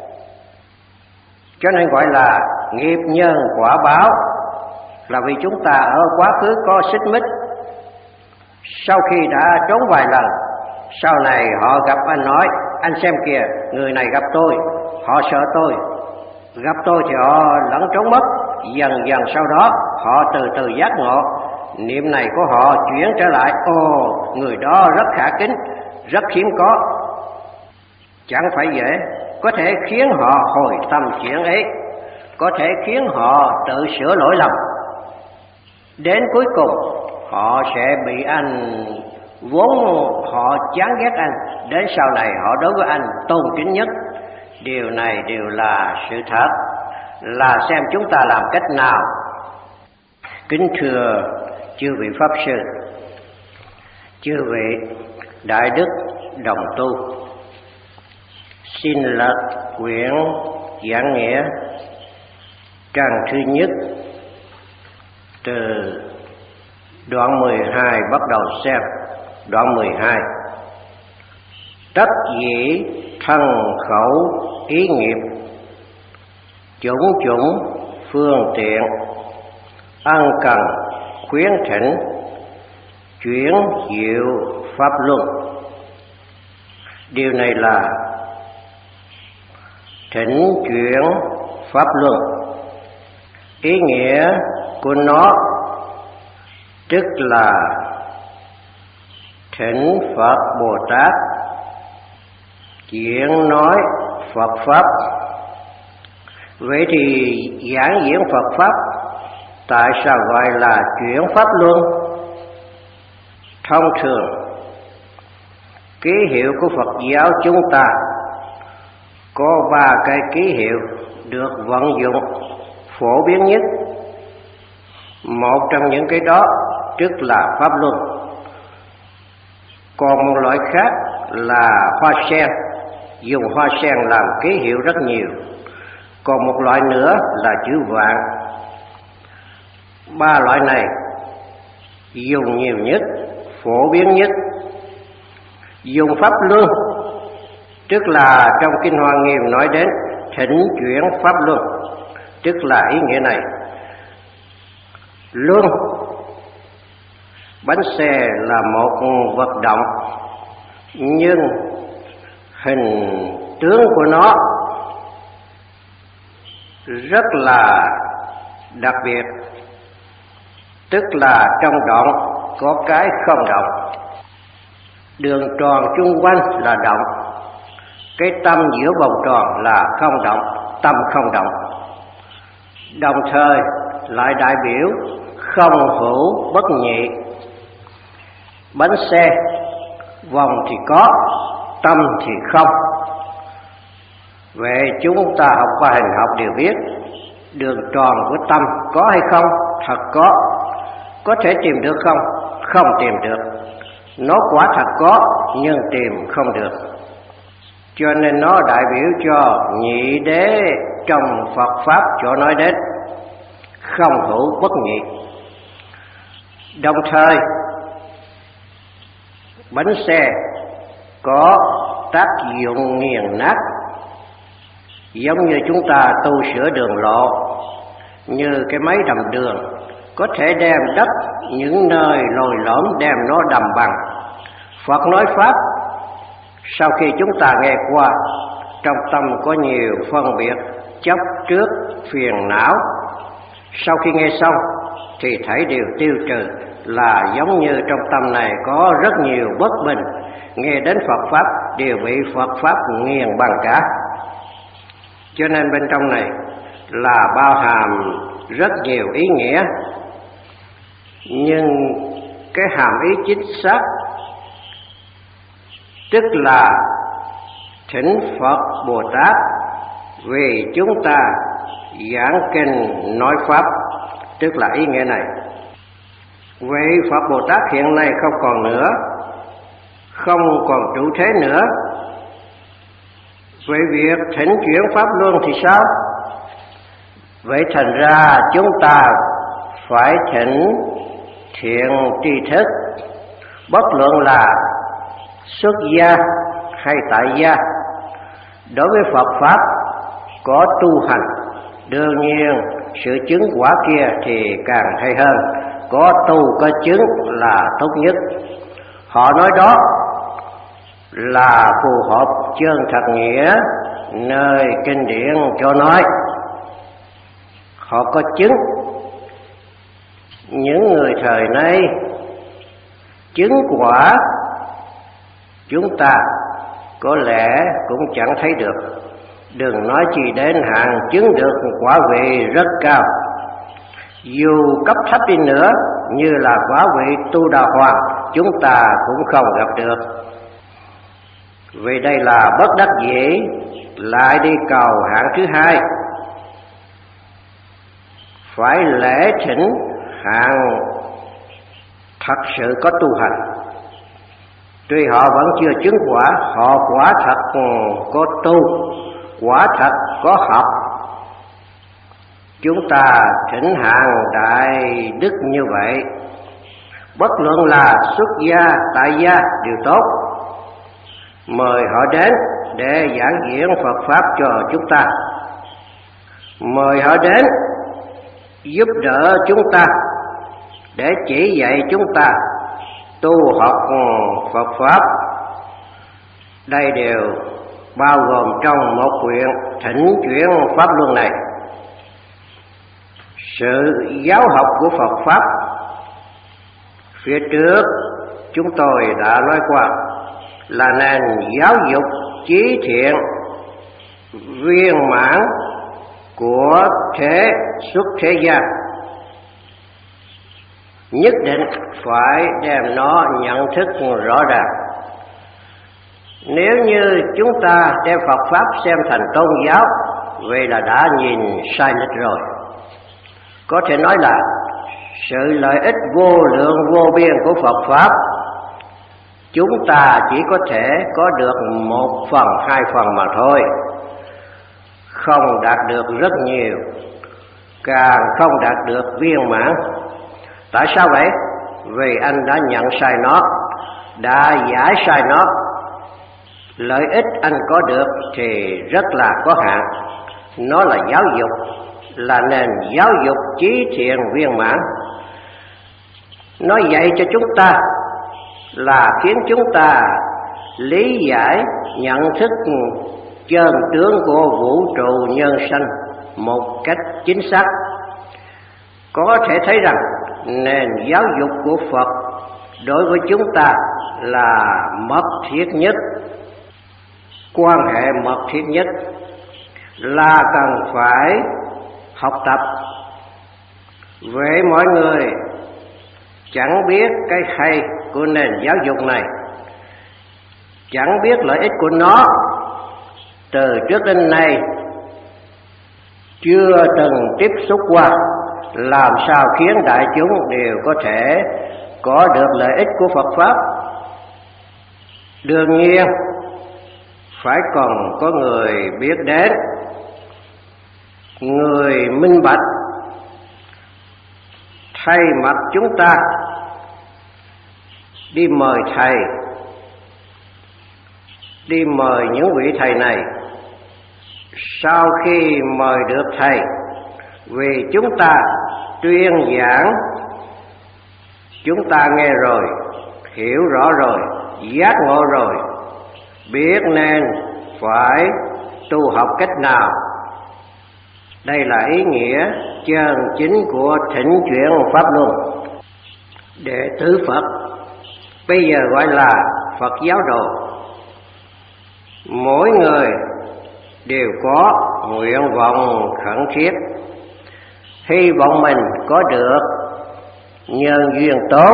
Cho nên gọi là nghiệp nhân quả báo, là vì chúng ta ở quá khứ có xích mích. Sau khi đã trốn vài lần, sau này họ gặp anh nói, anh xem kìa, người này gặp tôi, họ sợ tôi. Gặp tôi thì họ lẫn trốn mất. Dần dần sau đó họ từ từ giác ngộ, niệm này của họ chuyển trở lại. Ồ, người đó rất khả kính, rất hiếm có. Chẳng phải dễ, có thể khiến họ hồi tâm chuyển ý, có thể khiến họ tự sửa lỗi lầm. Đến cuối cùng họ sẽ bị anh, vốn họ chán ghét anh, đến sau này họ đối với anh tôn kính nhất. Điều này đều là sự thật, là xem chúng ta làm cách nào. Kính thưa chư vị Pháp Sư, chư vị Đại Đức đồng tu, xin lật quyển Giảng Nghĩa trang thứ nhất từ đoạn mười hai bắt đầu xem. Đoạn mười hai: tất dĩ thân khẩu ý nghiệp, chủng chủng phương tiện, ân cần khuyến thỉnh, chuyển diệu pháp luân. Điều này là thỉnh chuyển pháp luân. Ý nghĩa của nó tức là thỉnh Phật Bồ Tát diễn nói Phật Pháp. Vậy thì giảng diễn Phật Pháp tại sao gọi là chuyển pháp luân? Thông thường ký hiệu của Phật giáo chúng ta có ba cái ký hiệu được vận dụng phổ biến nhất. Một trong những cái đó tức là pháp luân. Còn một loại khác là hoa sen, dùng hoa sen làm ký hiệu rất nhiều. Còn một loại nữa là chữ vạn. Ba loại này dùng nhiều nhất, phổ biến nhất. Dùng pháp luân tức là trong Kinh Hoa Nghiêm nói đến thỉnh chuyển pháp luân, tức là ý nghĩa này. Luân, bánh xe là một vật động, nhưng hình tướng của nó rất là đặc biệt, tức là trong đoạn có cái không động. Đường tròn chung quanh là động, cái tâm giữa vòng tròn là không động, tâm không động. Đồng thời lại đại biểu không hữu bất nhị. Bánh xe vòng thì có, tâm thì không. Vậy chúng ta học qua hình học đều biết đường tròn của tâm có hay không? Thật có. Có thể tìm được không? Không tìm được. Nó quả thật có nhưng tìm không được. Cho nên nó đại biểu cho nhị đế trong Phật Pháp chỗ nói đến không hữu bất nhị. Đồng thời bánh xe có tác dụng nghiền nát, giống như chúng ta tu sửa đường lộ, như cái máy đầm đường có thể đem đất những nơi lồi lõm đem nó đầm bằng. Phật nói Pháp, sau khi chúng ta nghe qua, trong tâm có nhiều phân biệt, chấp trước, phiền não. Sau khi nghe xong thì thấy đều tiêu trừ, là giống như trong tâm này có rất nhiều bất bình, nghe đến Phật Pháp đều bị Phật Pháp nghiền bằng cả. Cho nên bên trong này là bao hàm rất nhiều ý nghĩa, nhưng cái hàm ý chính xác tức là thỉnh Phật Bồ Tát vì chúng ta giảng kinh nói Pháp, tức là ý nghĩa này. Vậy Phật Bồ Tát hiện nay không còn nữa, không còn trụ thế nữa. Vậy việc thỉnh chuyển pháp luân thì sao? Vậy thành ra chúng ta phải thỉnh thiện tri thức, bất luận là xuất gia hay tại gia. Đối với Phật Pháp có tu hành, đương nhiên sự chứng quả kia thì càng hay hơn. Có tu có chứng là tốt nhất. Họ nói đó là phù hợp chân thật nghĩa nơi kinh điển cho nói. Họ có chứng. Những người thời nay chứng quả chúng ta có lẽ cũng chẳng thấy được, đừng nói chi đến hàng chứng được quả vị rất cao. Dù cấp thấp đi nữa như là quả vị tu đà hoàng, chúng ta cũng không gặp được. Vì đây là bất đắc dĩ, lại đi cầu hạng thứ hai, phải lễ thỉnh hạng thật sự có tu hành. Tuy họ vẫn chưa chứng quả, họ quả thật có tu, quả thật có học. Chúng ta thỉnh hạng đại đức như vậy, bất luận là xuất gia, tại gia đều tốt, mời họ đến để giảng diễn Phật Pháp cho chúng ta, mời họ đến giúp đỡ chúng ta, để chỉ dạy chúng ta tu học Phật Pháp. Đây đều bao gồm trong một quyển Thỉnh Chuyển Pháp Luân này. Sự giáo học của Phật Pháp phía trước chúng tôi đã nói qua là nền giáo dục trí thiện viên mãn của thế xuất thế gian, nhất định phải đem nó nhận thức rõ ràng. Nếu như chúng ta đem Phật Pháp xem thành tôn giáo, vậy là đã nhìn sai lệch rồi. Có thể nói là sự lợi ích vô lượng vô biên của Phật Pháp, chúng ta chỉ có thể có được một phần, hai phần mà thôi, không đạt được rất nhiều, càng không đạt được viên mãn. Tại sao vậy? Vì anh đã nhận sai nó, đã giải sai nó. Lợi ích anh có được thì rất là có hạn. Nó là giáo dục, là nền giáo dục trí thiện viên mãn. Nó dạy cho chúng ta là khiến chúng ta lý giải, nhận thức chân tướng của vũ trụ nhân sanh một cách chính xác. Có thể thấy rằng nền giáo dục của Phật đối với chúng ta là mật thiết nhất, quan hệ mật thiết nhất, là cần phải học tập. Vậy mọi người chẳng biết cái hay của nền giáo dục này, chẳng biết lợi ích của nó, từ trước đến nay chưa từng tiếp xúc qua, làm sao khiến đại chúng đều có thể có được lợi ích của Phật Pháp? Đương nhiên phải còn có người biết đến, người minh bạch thay mặt chúng ta đi mời thầy, đi mời những vị thầy này. Sau khi mời được thầy, vì chúng ta tuyên giảng, chúng ta nghe rồi, hiểu rõ rồi, giác ngộ rồi, biết nên phải tu học cách nào. Đây là ý nghĩa chân chính của Thỉnh Chuyển Pháp Luân. Đệ tử Phật bây giờ gọi là Phật giáo đồ, mỗi người đều có nguyện vọng khẩn thiết, hy vọng mình có được nhân duyên tốt,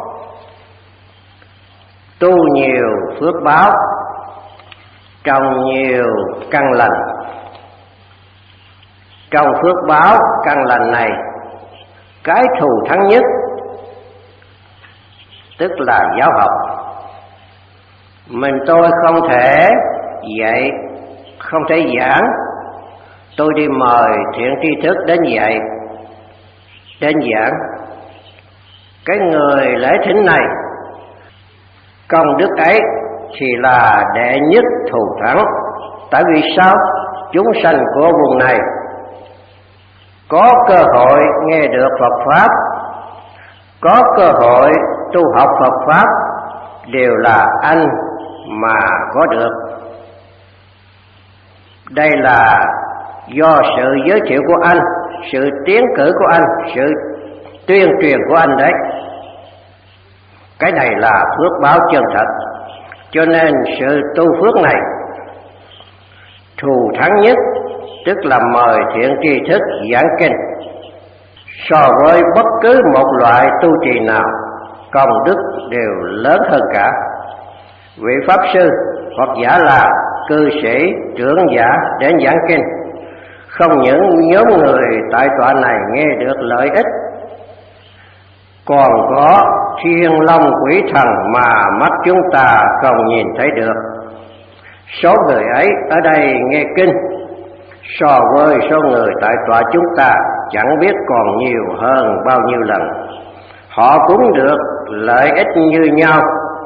tu nhiều phước báo, trồng nhiều căn lành. Trong phước báo căn lành này, cái thù thắng nhất tức là giáo học. Mình tôi không thể dạy, không thể giảng, tôi đi mời thiện tri thức đến dạy, đến giảng. Cái người lễ thỉnh này, công đức ấy thì là đệ nhất thù thắng. Tại vì sao? Chúng sanh của vùng này có cơ hội nghe được Phật Pháp, có cơ hội tu học Phật Pháp, đều là anh mà có được. Đây là do sự giới thiệu của anh, sự tiến cử của anh, sự tuyên truyền của anh đấy. Cái này là phước báo chân thật. Cho nên sự tu phước này, thù thắng nhất tức là mời thiện tri thức giảng kinh. So với bất cứ một loại tu trì nào, công đức đều lớn hơn cả. Vị Pháp Sư hoặc giả là cư sĩ, trưởng giả đến giảng kinh. Không những nhóm người tại tọa này nghe được lợi ích, còn có thiên long quỷ thần mà mắt chúng ta không nhìn thấy được. Số người ấy ở đây nghe kinh so với số người tại tọa chúng ta chẳng biết còn nhiều hơn bao nhiêu lần. Họ cũng được lợi ích như nhau,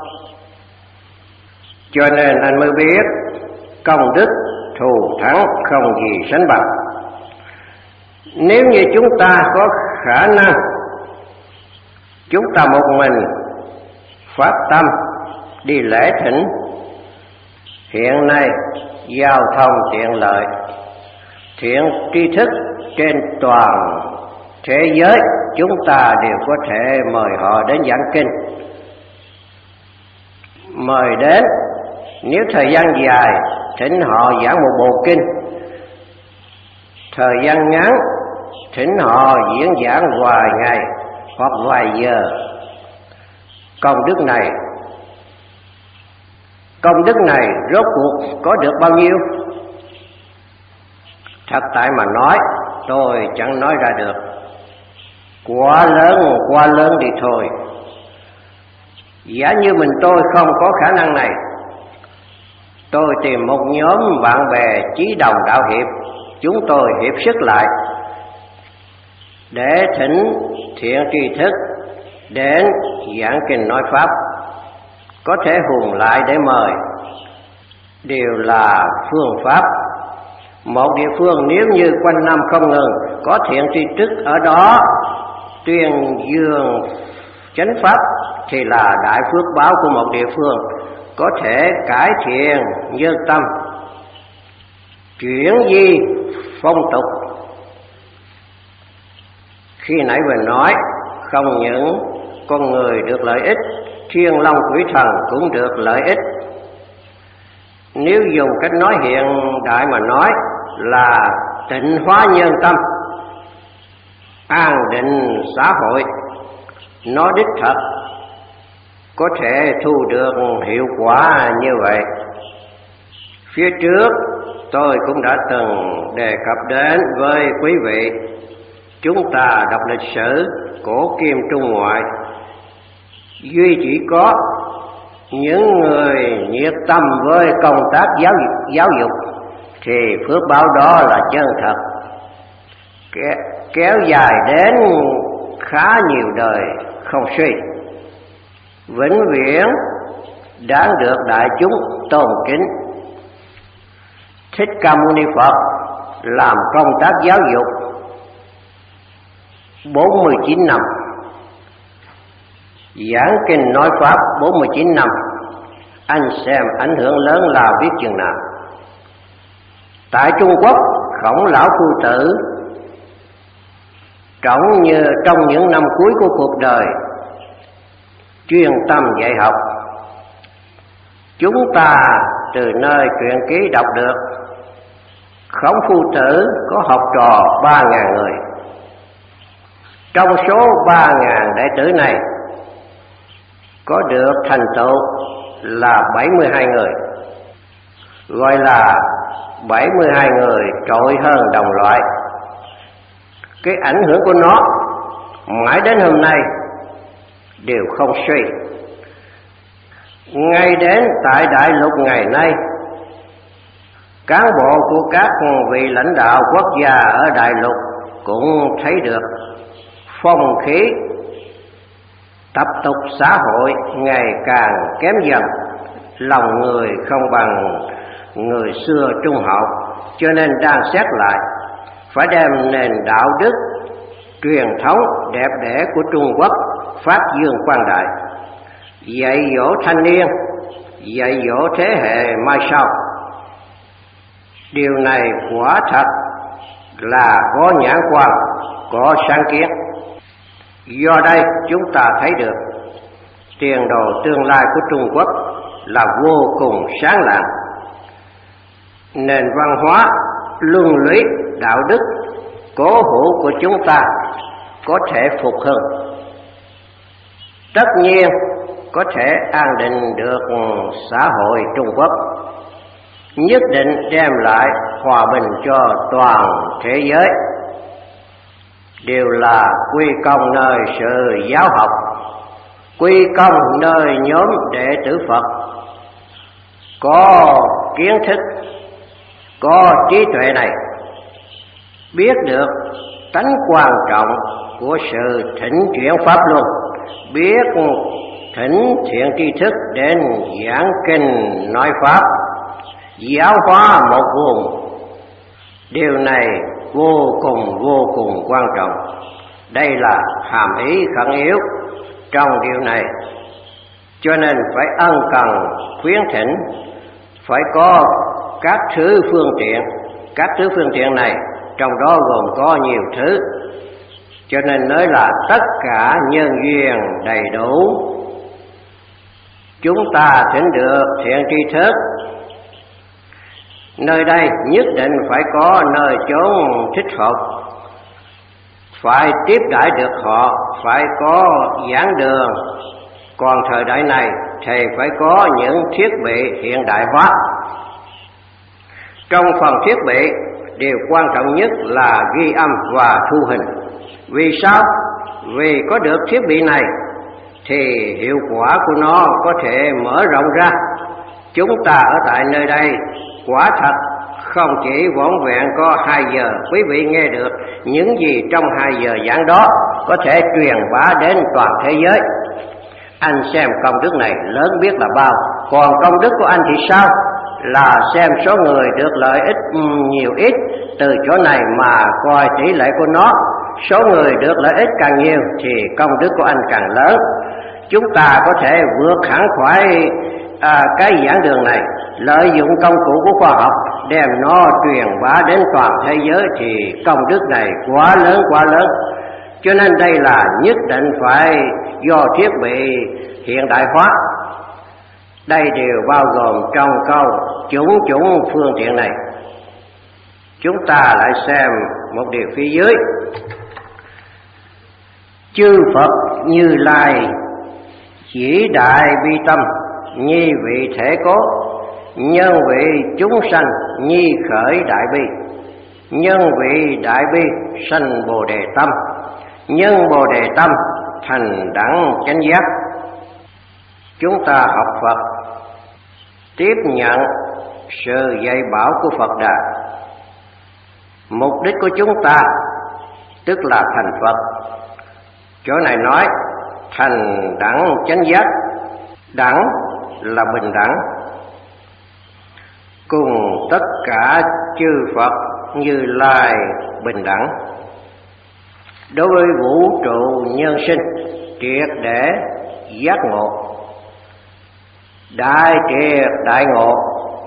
cho nên anh mới biết công đức thù thắng không gì sánh bằng. Nếu như chúng ta có khả năng, chúng ta một mình phát tâm đi lễ thỉnh. Hiện nay giao thông tiện lợi, thiện tri thức trên toàn thế giới chúng ta đều có thể mời họ đến giảng kinh. Mời đến, nếu thời gian dài thỉnh họ giảng một bộ kinh, thời gian ngắn thỉnh họ diễn giảng vài ngày hoặc vài giờ. Công đức này công đức này rốt cuộc có được bao nhiêu? Thật tại mà nói, tôi chẳng nói ra được. Quá lớn, quá lớn đi thôi. Giả như mình tôi không có khả năng này, tôi tìm một nhóm bạn bè chí đồng đạo hiệp, chúng tôi hiệp sức lại để thỉnh thiện tri thức đến giảng kinh nói pháp, có thể hùn lại để mời, đều là phương pháp. Một địa phương nếu như quanh năm không ngừng có thiện tri thức ở đó tuyên dương chánh pháp thì là đại phước báo của một địa phương, có thể cải thiện nhân tâm, chuyển di phong tục. Khi nãy vừa nói, không những con người được lợi ích, thiên long quỷ thần cũng được lợi ích. Nếu dùng cách nói hiện đại mà nói là tịnh hóa nhân tâm, an định xã hội, nó đích thật có thể thu được hiệu quả như vậy. Phía trước tôi cũng đã từng đề cập đến với quý vị, chúng ta đọc lịch sử cổ kim Trung Ngoại, duy chỉ có những người nhiệt tâm với công tác giáo dục, giáo dục thì phước báo đó là chân thật, kéo dài đến khá nhiều đời không suy, vĩnh viễn đáng được đại chúng tôn kính. Thích Ca Mâu Ni Phật làm công tác giáo dục bốn mươi chín năm, giảng kinh nói pháp bốn mươi chín năm, anh xem ảnh hưởng lớn lao biết chừng nào. Tại Trung Quốc, Khổng lão phu tử trọng như trong những năm cuối của cuộc đời chuyên tâm dạy học. Chúng ta từ nơi truyện ký đọc được, Khổng phu tử có học trò ba ngàn người. Trong số ba ngàn đệ tử này, có được thành tựu là bảy mươi hai người, gọi là bảy mươi hai người trội hơn đồng loại. Cái ảnh hưởng của nó mãi đến hôm nay đều không suy. Ngay đến tại đại lục ngày nay, cán bộ của các vị lãnh đạo quốc gia ở đại lục cũng thấy được phong khí tập tục xã hội ngày càng kém dần, lòng người không bằng người xưa trung hậu, cho nên đang xét lại, phải đem nền đạo đức truyền thống đẹp đẽ của Trung Quốc phát dương quang đại, dạy dỗ thanh niên, dạy dỗ thế hệ mai sau. Điều này quả thật là có nhãn quan, có sáng kiến. Do đây chúng ta thấy được tiền đồ tương lai của Trung Quốc là vô cùng sáng lạng. Nền văn hóa, luân lý, đạo đức cố hữu của chúng ta có thể phục hưng, tất nhiên có thể an định được xã hội Trung Quốc. nhất định đem lại hòa bình cho toàn thế giới, đều là quy công nơi sự giáo học, quy công nơi nhóm đệ tử Phật có kiến thức, có trí tuệ này, biết được tánh quan trọng của sự thỉnh chuyển pháp luân, biết thỉnh thiện tri thức đến giảng kinh nói pháp, giáo hóa một vùng. Điều này vô cùng vô cùng quan trọng. Đây là hàm ý khẩn yếu trong điều này, cho nên phải ân cần khuyến thỉnh, phải có các thứ phương tiện. Các thứ phương tiện này trong đó gồm có nhiều thứ, cho nên nói là tất cả nhân duyên đầy đủ. Chúng ta thỉnh được thiện tri thức, nơi đây nhất định phải có nơi chốn thích hợp, phải tiếp đãi được họ, phải có giảng đường. Còn thời đại này thì phải có những thiết bị hiện đại hóa. Trong phần thiết bị, điều quan trọng nhất là ghi âm và thu hình. Vì sao? Vì có được thiết bị này thì hiệu quả của nó có thể mở rộng ra. Chúng ta ở tại nơi đây quả thật không chỉ vỏn vẹn có hai giờ quý vị nghe được những gì trong hai giờ giảng đó có thể truyền bá đến toàn thế giới. Anh xem công đức này lớn biết là bao. Còn công đức của anh thì sao? Là xem số người được lợi ích nhiều ít, từ chỗ này mà coi tỷ lệ của nó. Số người được lợi ích càng nhiều thì công đức của anh càng lớn. Chúng ta có thể vượt hẳn khỏi à, cái giảng đường này, lợi dụng công cụ của khoa học đem nó truyền bá đến toàn thế giới thì công đức này quá lớn quá lớn. Cho nên đây là nhất định phải do thiết bị hiện đại hóa. Đây đều bao gồm trong câu chủng chủng phương tiện này. Chúng ta lại xem một điều phía dưới. Chư Phật Như Lai chỉ đại bi tâm, nhi vị thể cố, nhân vị chúng sanh nhi khởi đại bi, nhân vị đại bi sanh Bồ Đề tâm, nhân Bồ Đề tâm thành đẳng chánh giác. Chúng ta học Phật, tiếp nhận sự dạy bảo của Phật Đà. Mục đích của chúng ta tức là thành Phật. Chỗ này nói thành đẳng chánh giác. Đẳng là bình đẳng, cùng tất cả chư Phật Như Lai bình đẳng. Đối với vũ trụ nhân sinh triệt để giác ngộ, đại triệt đại ngộ,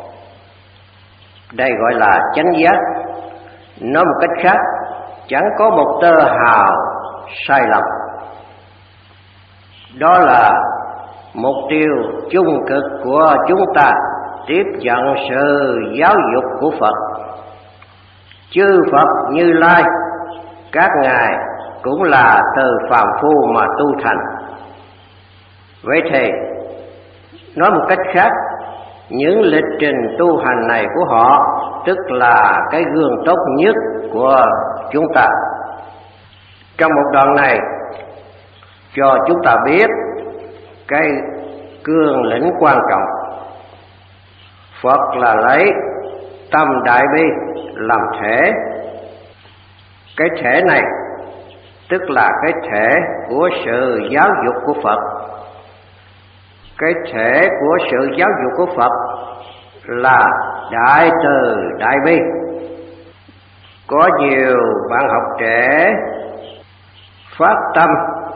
đây gọi là chánh giác. Nói một cách khác, chẳng có một tơ hào sai lầm. Đó là mục tiêu chung cực của chúng ta, tiếp nhận sự giáo dục của Phật. Chư Phật Như Lai, các ngài cũng là từ phàm phu mà tu thành. Vậy thì nói một cách khác, những lịch trình tu hành này của họ tức là cái gương tốt nhất của chúng ta. Trong một đoạn này cho chúng ta biết cái cương lĩnh quan trọng. Phật là lấy tâm đại bi làm thể. Cái thể này tức là cái thể của sự giáo dục của Phật. Cái thể của sự giáo dục của Phật là đại từ đại bi. Có nhiều bạn học trẻ phát tâm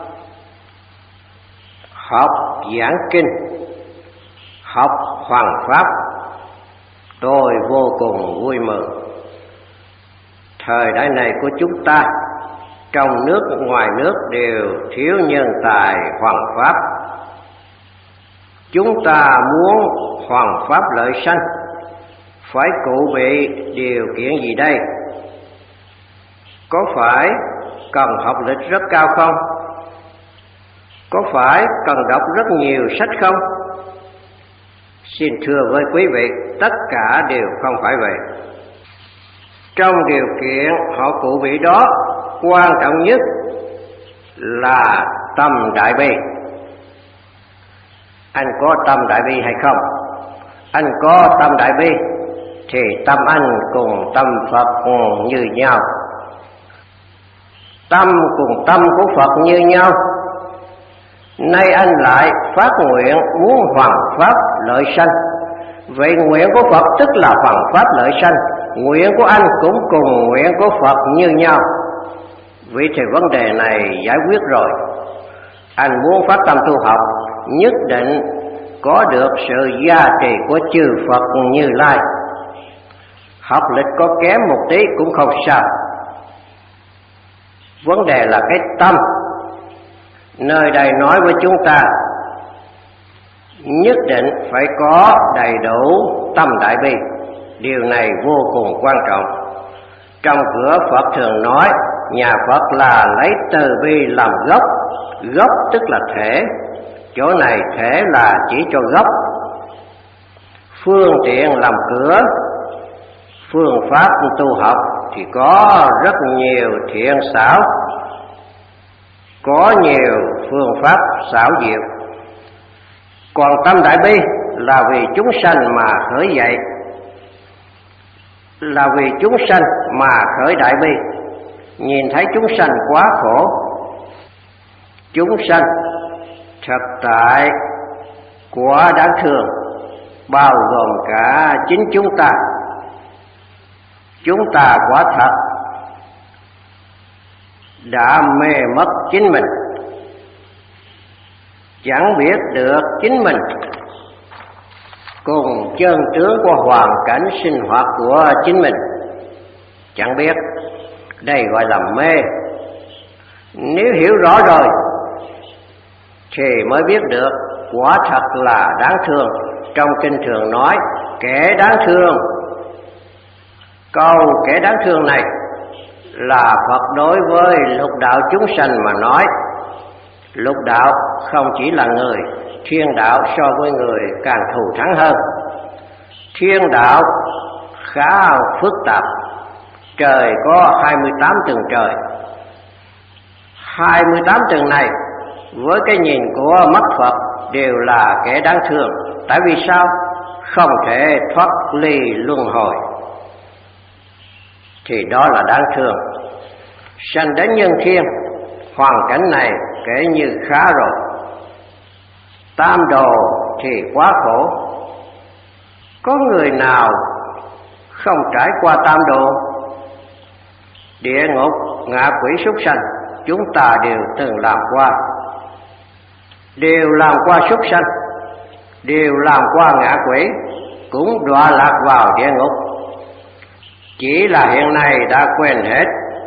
học giảng kinh, học hoằng pháp, tôi vô cùng vui mừng. Thời đại này của chúng ta, trong nước ngoài nước đều thiếu nhân tài hoằng pháp. Chúng ta muốn hoằng pháp lợi sanh, phải cụ bị điều kiện gì đây? Có phải cần học lịch rất cao không? Có phải cần đọc rất nhiều sách không? Xin thưa với quý vị, tất cả đều không phải vậy. Trong điều kiện họ cụ bị đó, quan trọng nhất là tâm đại bi. Anh có tâm đại bi hay không? Anh có tâm đại bi thì tâm anh cùng tâm Phật như nhau. Tâm cùng tâm của Phật như nhau. Nay anh lại phát nguyện muốn hoằng pháp lợi sanh. Vậy nguyện của Phật tức là hoằng pháp lợi sanh, nguyện của anh cũng cùng nguyện của Phật như nhau. Vì thì vấn đề này giải quyết rồi. Anh muốn phát tâm tu học, nhất định có được sự gia trì của chư Phật Như Lai. Học lịch có kém một tí cũng không sao. Vấn đề là cái tâm. Nơi đây nói với chúng ta nhất định phải có đầy đủ tâm đại bi. Điều này vô cùng quan trọng. Trong cửa Phật thường nói nhà Phật là lấy từ bi làm gốc. Gốc tức là thể. Chỗ này thể là chỉ cho gốc. Phương tiện làm cửa. Phương pháp tu học thì có rất nhiều thiện xảo, có nhiều phương pháp xảo diệu. Còn tâm đại bi là vì chúng sanh mà khởi dậy, là vì chúng sanh mà khởi đại bi. Nhìn thấy chúng sanh quá khổ, chúng sanh thật tại quá đáng thương, bao gồm cả chính chúng ta. Chúng ta quả thật đã mê mất chính mình, chẳng biết được chính mình cùng chân tướng của hoàn cảnh sinh hoạt của chính mình. Chẳng biết, đây gọi là mê. Nếu hiểu rõ rồi thì mới biết được quả thật là đáng thương. Trong kinh thường nói kẻ đáng thương. Câu kẻ đáng thương này là Phật đối với lục đạo chúng sanh mà nói. Lục đạo không chỉ là người, thiên đạo so với người càng thù thắng hơn. Thiên đạo khá phức tạp. Trời có hai mươi tám tầng trời. hai mươi tám tầng này với cái nhìn của mắt Phật đều là kẻ đáng thương. Tại vì sao? Không thể thoát ly luân hồi, thì đó là đáng thương. Sanh đến nhân thiên, hoàn cảnh này kể như khá rồi. Tam đồ thì quá khổ. Có người nào không trải qua tam đồ? Địa ngục, ngạ quỷ, súc sanh chúng ta đều từng làm qua. Đều làm qua súc sanh, đều làm qua ngạ quỷ, cũng đọa lạc vào địa ngục. Chỉ là hiện nay đã quên hết.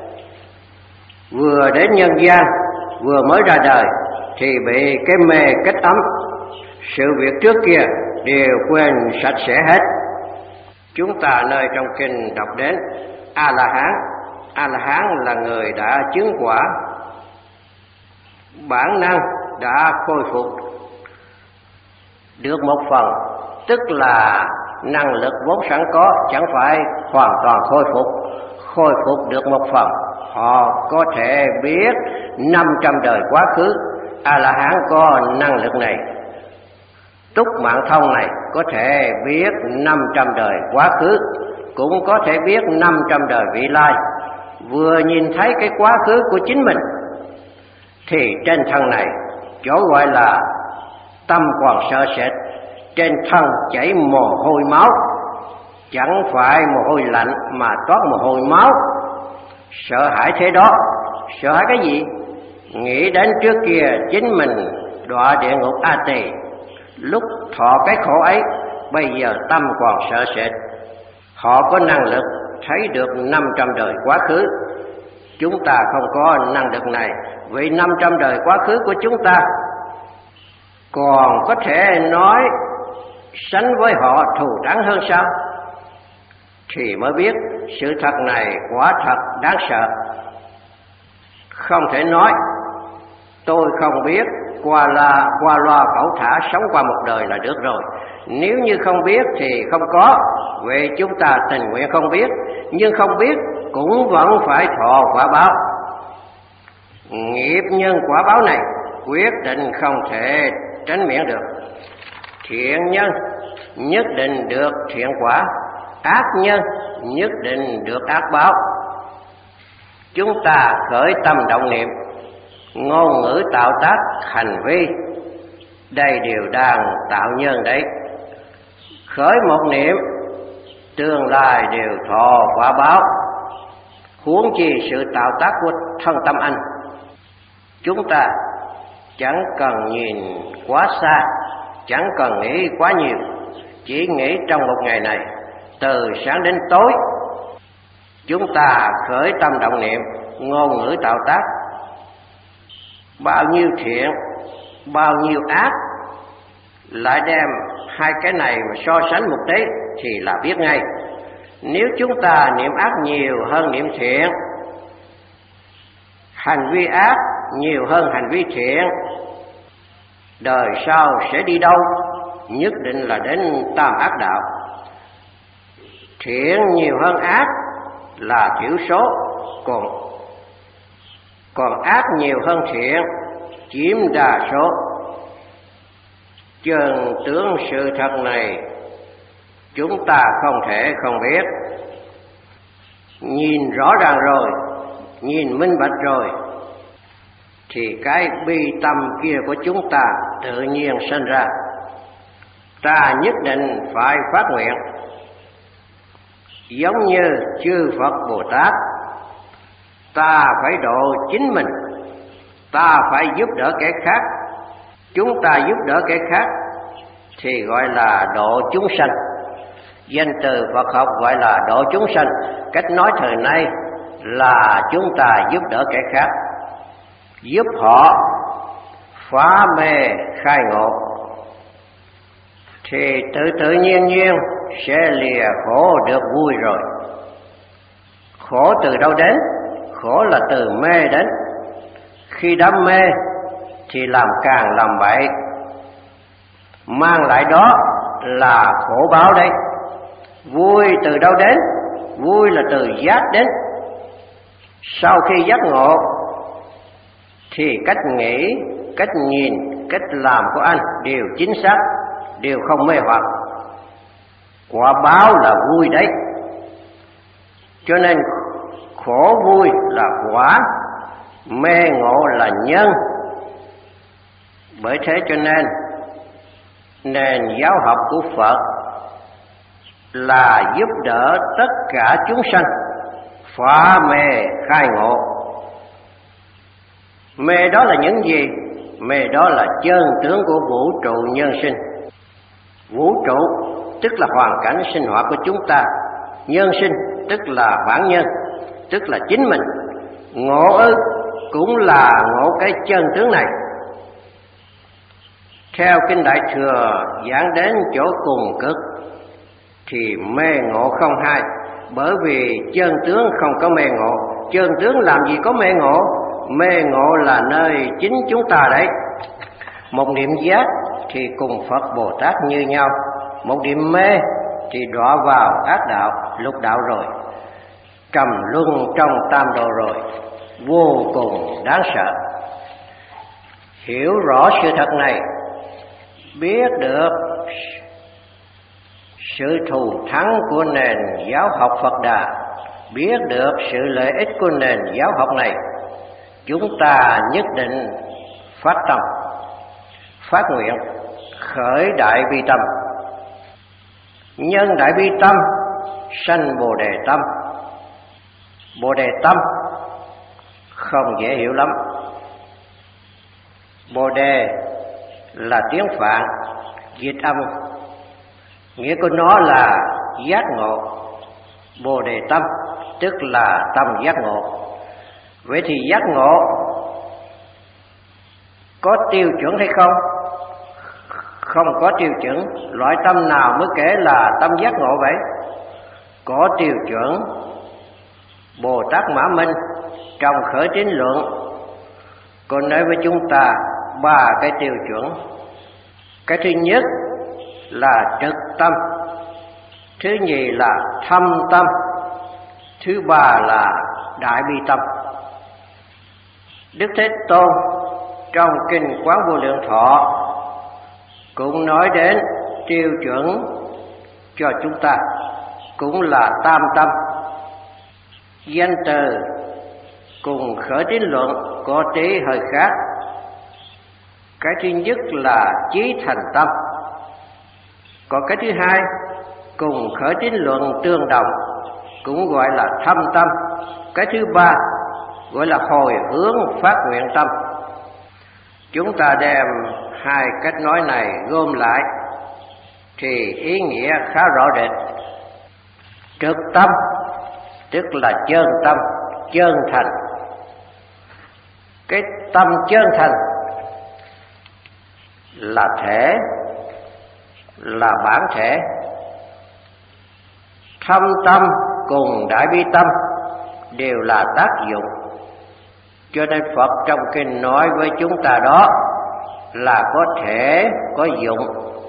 Vừa đến nhân gian, vừa mới ra đời thì bị cái mê kết ấm. Sự việc trước kia đều quên sạch sẽ hết. Chúng ta nơi trong kinh đọc đến A-la-hán. A-la-hán là người đã chứng quả, bản năng đã khôi phục được một phần, tức là năng lực vốn sẵn có chẳng phải hoàn toàn khôi phục. Khôi phục được một phần, họ có thể biết năm trăm đời quá khứ. A-la-hán có năng lực này. Túc Mạng Thông này có thể biết năm trăm đời quá khứ, cũng có thể biết năm trăm đời vị lai. Vừa nhìn thấy cái quá khứ của chính mình thì trên thân này, chỗ gọi là tâm còn sợ sệt, trên thân chảy mồ hôi máu. Chẳng phải mồ hôi lạnh mà toát mồ hôi máu. Sợ hãi thế đó. Sợ hãi cái gì? Nghĩ đến trước kia chính mình đọa địa ngục A Tỳ, lúc thọ cái khổ ấy, bây giờ tâm còn sợ sệt. Họ có năng lực thấy được năm trăm đời quá khứ. Chúng ta không có năng lực này. Vì năm trăm đời quá khứ của chúng ta còn có thể nói sánh với họ thù thắng hơn sao? Thì mới biết sự thật này quả thật đáng sợ. Không thể nói tôi không biết, qua là qua loa khẩu thả sống qua một đời là được rồi. Nếu như không biết thì không có, vậy chúng ta tình nguyện không biết, nhưng không biết cũng vẫn phải thọ quả báo. Nghiệp nhân quả báo này quyết định không thể tránh miễn được. Thiện nhân nhất định được thiện quả, ác nhân nhất định được ác báo. Chúng ta khởi tâm động niệm, ngôn ngữ tạo tác, hành vi, đây đều đang tạo nhân đấy. Khởi một niệm, tương lai đều thọ quả báo. Huống chi sự tạo tác của thân tâm anh. Chúng ta chẳng cần nhìn quá xa, chẳng cần nghĩ quá nhiều, chỉ nghĩ trong một ngày này, từ sáng đến tối, chúng ta khởi tâm động niệm, ngôn ngữ tạo tác, bao nhiêu thiện, bao nhiêu ác, lại đem hai cái này mà so sánh một tí thì là biết ngay. Nếu chúng ta niệm ác nhiều hơn niệm thiện, hành vi ác nhiều hơn hành vi thiện, đời sau sẽ đi đâu? Nhất định là đến tam ác đạo. Thiện nhiều hơn ác là thiểu số, còn còn ác nhiều hơn thiện chiếm đa số. Chân tướng sự thật này chúng ta không thể không biết. Nhìn rõ ràng rồi, nhìn minh bạch rồi, thì cái bi tâm kia của chúng ta tự nhiên sinh ra. Ta nhất định phải phát nguyện, giống như chư Phật Bồ Tát, ta phải độ chính mình, ta phải giúp đỡ kẻ khác. Chúng ta giúp đỡ kẻ khác thì gọi là độ chúng sanh. Danh từ Phật học gọi là độ chúng sanh. Cách nói thời nay là chúng ta giúp đỡ kẻ khác, giúp họ phá mê khai ngộ, thì tự tự nhiên nhiên sẽ lìa khổ được vui rồi. Khổ từ đâu đến? Khổ là từ mê đến. Khi đam mê thì làm càng làm bậy, mang lại đó là khổ báo đấy. Vui từ đâu đến? Vui là từ giác đến. Sau khi giác ngộ thì cách nghĩ, cách nhìn, cách làm của anh đều chính xác, đều không mê hoặc. Quả báo là vui đấy. Cho nên khổ vui là quả, mê ngộ là nhân. Bởi thế cho nên nền giáo học của Phật là giúp đỡ tất cả chúng sanh phá mê khai ngộ. Mê đó là những gì? Mê đó là chân tướng của vũ trụ nhân sinh. Vũ trụ tức là hoàn cảnh sinh hoạt của chúng ta. Nhân sinh tức là bản nhân, tức là chính mình. Ngộ ư cũng là ngộ cái chân tướng này. Theo Kinh Đại Thừa giảng đến chỗ cùng cực thì mê ngộ không hai, bởi vì chân tướng không có mê ngộ. Chân tướng làm gì có mê ngộ? Mê ngộ là nơi chính chúng ta đấy. Một niệm giác thì cùng Phật Bồ Tát như nhau, một niệm mê thì đọa vào ác đạo, lục đạo rồi, trầm luân trong tam độ rồi, vô cùng đáng sợ. Hiểu rõ sự thật này, biết được sự thù thắng của nền giáo học Phật Đà, biết được sự lợi ích của nền giáo học này, chúng ta nhất định phát tâm, phát nguyện, khởi đại bi tâm. Nhân đại bi tâm, sanh Bồ Đề tâm. Bồ Đề tâm không dễ hiểu lắm. Bồ Đề là tiếng Phạn, dịch âm, nghĩa của nó là giác ngộ. Bồ Đề tâm tức là tâm giác ngộ. Vậy thì giác ngộ có tiêu chuẩn hay không? Không có tiêu chuẩn. Loại tâm nào mới kể là tâm giác ngộ vậy? Có tiêu chuẩn. Bồ Tát Mã Minh trong Khởi Tín Luận còn nói với chúng ta ba cái tiêu chuẩn. Cái thứ nhất là trực tâm, thứ nhì là thâm tâm, thứ ba là đại bi tâm. Đức Thế Tôn trong kinh Quán Vô Lượng Thọ cũng nói đến tiêu chuẩn cho chúng ta, cũng là tam tâm. Danh từ cùng khởi tín luận có tí hơi khác. Cái thứ nhất là chí thành tâm, còn cái thứ hai cùng khởi tín luận tương đồng, cũng gọi là thâm tâm. Cái thứ ba gọi là hồi hướng phát nguyện tâm. Chúng ta đem hai cách nói này gom lại thì ý nghĩa khá rõ rệt. Trực tâm tức là chân tâm, chân thành. Cái tâm chân thành là thể, là bản thể. Thâm tâm cùng đại bi tâm đều là tác dụng. Cho nên Phật trong kinh nói với chúng ta đó là có thể, có dụng.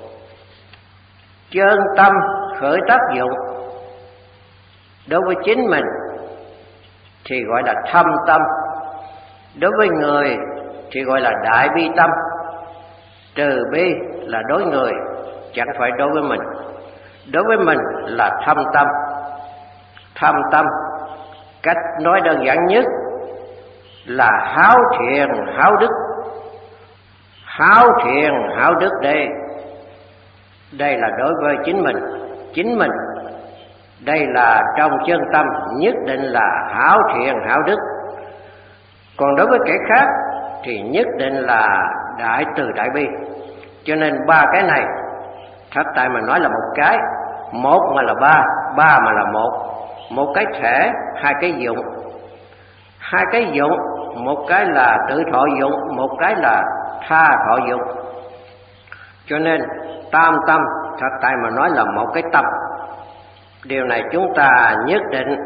Chân tâm khởi tác dụng đối với chính mình thì gọi là thâm tâm, đối với người thì gọi là đại bi tâm. Từ bi là đối người, chẳng phải đối với mình. Đối với mình là thâm tâm. Thâm tâm, cách nói đơn giản nhất là háo thiện háo đức. Háo thiện háo đức đây, đây là đối với chính mình, chính mình. Đây là trong chân tâm nhất định là háo thiện háo đức. Còn đối với kẻ khác thì nhất định là đại từ đại bi. Cho nên ba cái này thật tại mà nói là một cái, một mà là ba, ba mà là một. Một cái thể, hai cái dụng. Hai cái dụng, một cái là tự thọ dụng, một cái là tha thọ dụng. Cho nên tam tâm thật tại mà nói là một cái tâm. Điều này chúng ta nhất định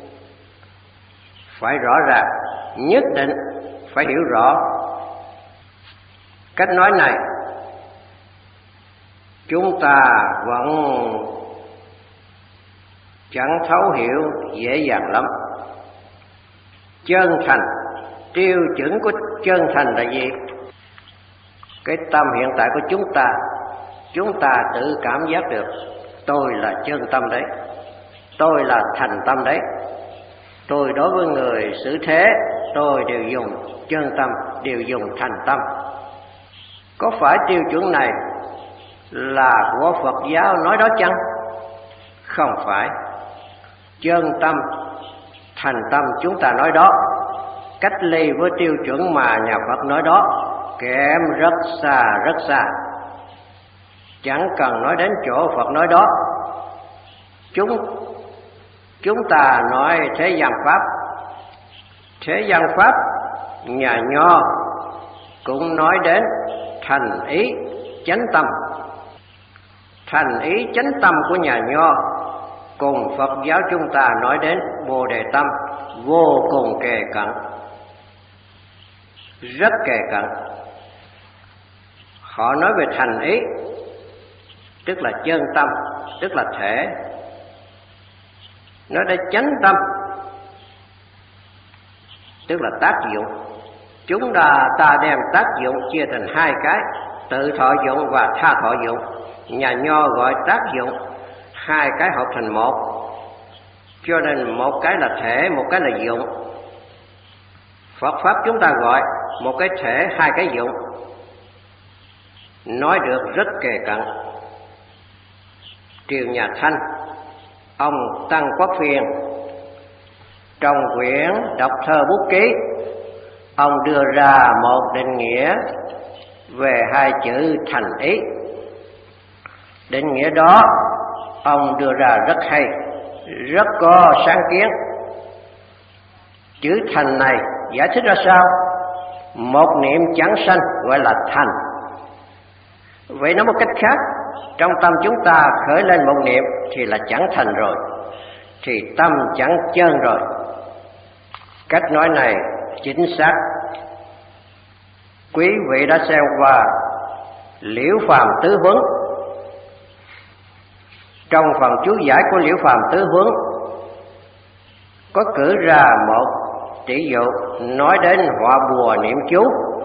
phải rõ ràng, nhất định phải hiểu rõ. Cách nói này chúng ta vẫn chẳng thấu hiểu dễ dàng lắm. Chân thành, tiêu chuẩn của chân thành là gì? Cái tâm hiện tại của chúng ta, chúng ta tự cảm giác được tôi là chân tâm đấy, tôi là thành tâm đấy. Tôi đối với người xử thế, tôi đều dùng chân tâm, đều dùng thành tâm. Có phải tiêu chuẩn này là của Phật giáo nói đó chăng? Không phải. Chân tâm, thành tâm chúng ta nói đó, cách ly với tiêu chuẩn mà nhà Phật nói đó kém rất xa, rất xa. Chẳng cần nói đến chỗ Phật nói đó. Chúng chúng ta nói thế gian pháp. Thế gian pháp nhà Nho cũng nói đến thành ý chánh tâm. Thành ý chánh tâm của nhà Nho cùng Phật giáo chúng ta nói đến Bồ Đề tâm vô cùng kề cận, rất kề cận. Họ nói về thành ý tức là chân tâm, tức là thể. Nói đến chánh tâm tức là tác dụng. Chúng ta ta đem tác dụng chia thành hai cái, tự thọ dụng và tha thọ dụng. Nhà Nho gọi tác dụng hai cái hợp thành một, cho nên một cái là thể, một cái là dụng. Phật pháp chúng ta gọi một cái thể, hai cái dụng, nói được rất kề cận. Triều nhà Thanh, ông Tăng Quốc Phiền trong quyển Đọc Thơ Bút Ký, ông đưa ra một định nghĩa về hai chữ thành ý. Định nghĩa đó ông đưa ra rất hay, rất có sáng kiến. Chữ thành này giải thích ra sao? Một niệm chẳng sanh gọi là thành. Vậy nói một cách khác, trong tâm chúng ta khởi lên một niệm thì là chẳng thành rồi, thì tâm chẳng chân rồi. Cách nói này chính xác. Quý vị đã xem qua Liễu Phàm Tứ Huấn, Trong phần chú giải của Liễu Phàm Tứ Huấn có cử ra một tỷ dụ nói đến họa bùa niệm chú.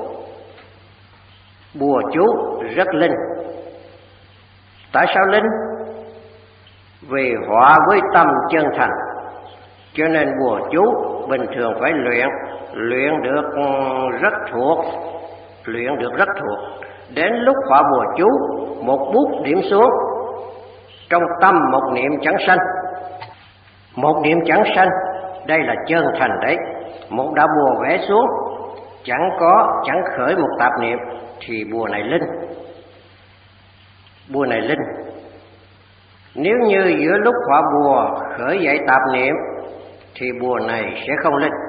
Bùa chú rất linh. Tại sao linh? Vì họa với tâm chân thành, cho nên bùa chú bình thường phải luyện, luyện được rất thuộc, luyện được rất thuộc. Đến lúc họa bùa chú, một bút điểm xuống, trong tâm một niệm chẳng sanh. Một niệm chẳng sanh, đây là chân thành đấy. Một đạo bùa vẽ xuống, chẳng có, chẳng khởi một tạp niệm, thì bùa này linh. Bùa này linh. Nếu như giữa lúc họa bùa khởi dậy tạp niệm, thì bùa này sẽ không linh.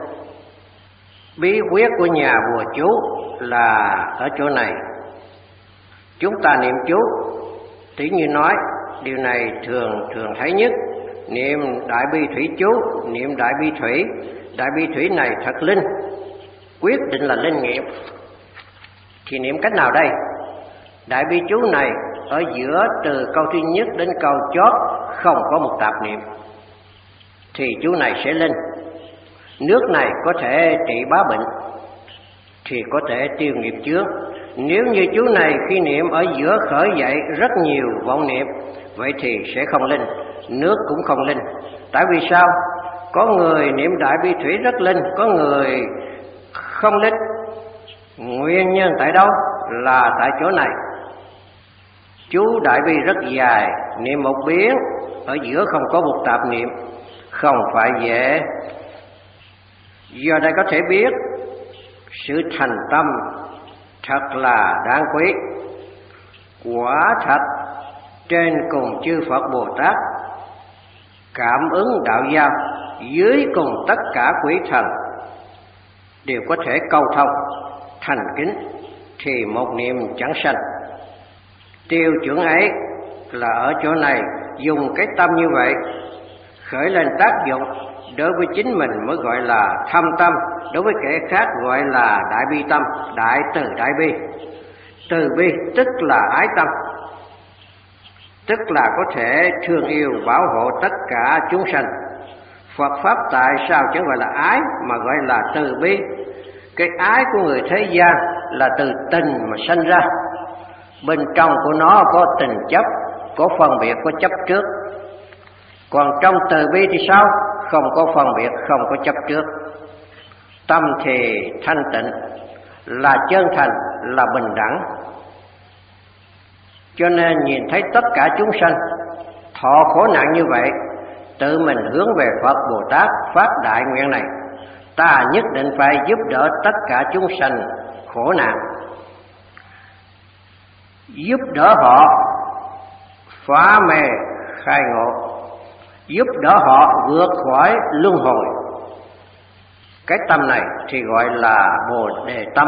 Bí quyết của nhà bùa chú là ở chỗ này. Chúng ta niệm chú, tỷ như nói, điều này thường thường thấy nhất. Niệm Đại Bi Thủy chú, niệm Đại Bi Thủy. Đại Bi Thủy này thật linh, quyết định là linh nghiệm. Thì niệm cách nào đây? Đại Bi chú này ở giữa từ câu thứ nhất đến câu chót không có một tạp niệm, thì chú này sẽ linh. Nước này có thể trị bá bệnh, thì có thể tiêu nghiệp chướng. Nếu như chú này khi niệm ở giữa khởi dậy rất nhiều vọng niệm, vậy thì sẽ không linh, nước cũng không linh. Tại vì sao? Có người niệm Đại Bi Thủy rất linh, có người không linh. Nguyên nhân tại đâu? Là tại chỗ này. Chú Đại Bi rất dài, niệm một biến, ở giữa không có một tạp niệm, không phải dễ. Do đây có thể biết sự thành tâm thật là đáng quý. Quả thật trên cùng chư Phật Bồ Tát cảm ứng đạo giao, dưới cùng tất cả quỷ thần đều có thể câu thông thành kính, thì một niệm chẳng sanh. Tiêu chuẩn ấy là ở chỗ này, dùng cái tâm như vậy khởi lên tác dụng. Đối với chính mình mới gọi là thâm tâm, đối với kẻ khác gọi là đại bi tâm, đại từ đại bi. Từ bi tức là ái tâm, tức là có thể thương yêu bảo hộ tất cả chúng sanh. Phật Pháp tại sao chẳng gọi là ái mà gọi là từ bi? Cái ái của người thế gian là từ tình mà sanh ra. Bên trong của nó có tình chấp, có phân biệt, có chấp trước. Còn trong từ bi thì sao? Không có phân biệt, không có chấp trước. Tâm thì thanh tịnh, là chân thành, là bình đẳng. Cho nên nhìn thấy tất cả chúng sanh thọ khổ nạn như vậy, tự mình hướng về Phật Bồ Tát phát đại nguyện này, ta nhất định phải giúp đỡ tất cả chúng sanh khổ nạn, giúp đỡ họ phá mê khai ngộ, giúp đỡ họ vượt khỏi luân hồi. Cái tâm này thì gọi là Bồ Đề tâm.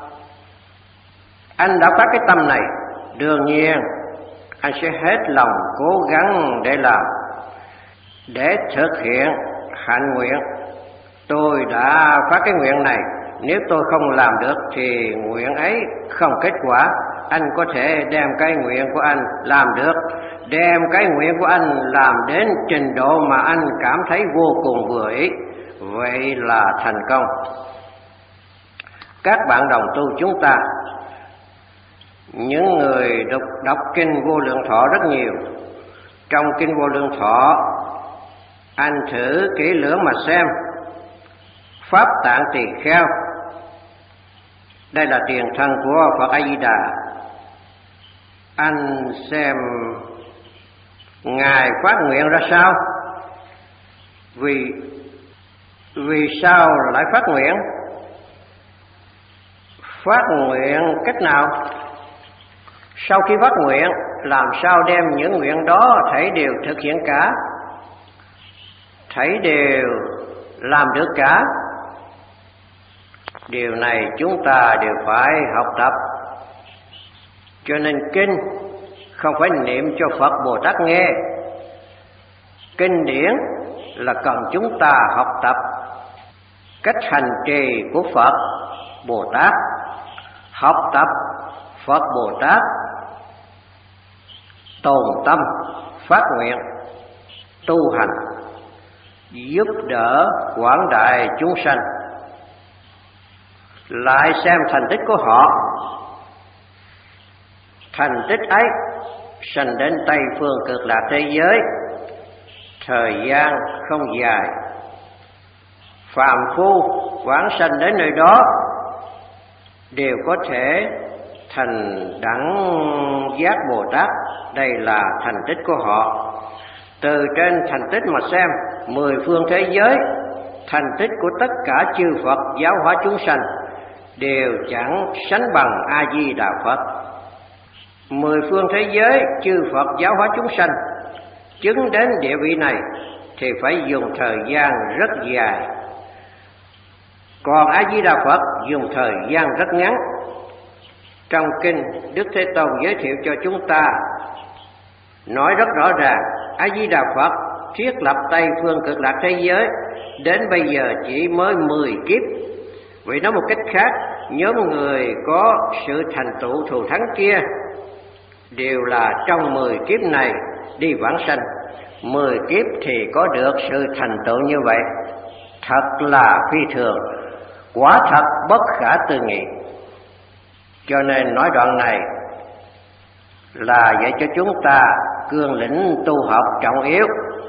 Anh đã phát cái tâm này, đương nhiên anh sẽ hết lòng cố gắng để làm, để thực hiện hạnh nguyện. Tôi đã phát cái nguyện này, nếu tôi không làm được thì nguyện ấy không kết quả. Anh có thể đem cái nguyện của anh làm được, đem cái nguyện của anh làm đến trình độ mà anh cảm thấy vô cùng vừa ý, vậy là thành công. Các bạn đồng tu chúng ta, những người đọc, đọc kinh Vô Lượng Thọ rất nhiều. Trong kinh Vô Lượng Thọ, anh thử kỹ lưỡng mà xem Pháp Tạng Tỳ Kheo. Đây là tiền thân của Phật A Di Đà. Anh xem Ngài phát nguyện ra sao? Vì vì sao lại phát nguyện? Phát nguyện cách nào? Sau khi phát nguyện, làm sao đem những nguyện đó thảy đều thực hiện cả, thảy đều làm được cả? Điều này chúng ta đều phải học tập. Cho nên kinh không phải niệm cho Phật Bồ Tát nghe. Kinh điển là cần chúng ta học tập cách hành trì của Phật Bồ Tát, học tập Phật Bồ Tát tồn tâm phát nguyện tu hành, giúp đỡ quảng đại chúng sanh. Lại xem thành tích của họ. Thành tích ấy sanh đến Tây phương cực lạc thế giới, thời gian không dài. Phàm phu vãng sanh đến nơi đó đều có thể thành đẳng giác Bồ Tát. Đây là thành tích của họ. Từ trên thành tích mà xem, mười phương thế giới, thành tích của tất cả chư Phật giáo hóa chúng sanh đều chẳng sánh bằng A Di Đà Phật. Mười phương thế giới chư Phật giáo hóa chúng sanh chứng đến địa vị này thì phải dùng thời gian rất dài, còn A Di Đà Phật dùng thời gian rất ngắn. Trong kinh, Đức Thế Tôn giới thiệu cho chúng ta nói rất rõ ràng, A Di Đà Phật thiết lập Tây phương cực lạc thế giới đến bây giờ chỉ mới mười kiếp. Vậy nói một cách khác, nhóm người có sự thành tựu thù thắng kia đều là trong mười kiếp này đi vãng sanh. Mười kiếp thì có được sự thành tựu như vậy, thật là phi thường, quả thật bất khả tư nghị. Cho nên nói đoạn này là dạy cho chúng ta cương lĩnh tu học trọng yếu.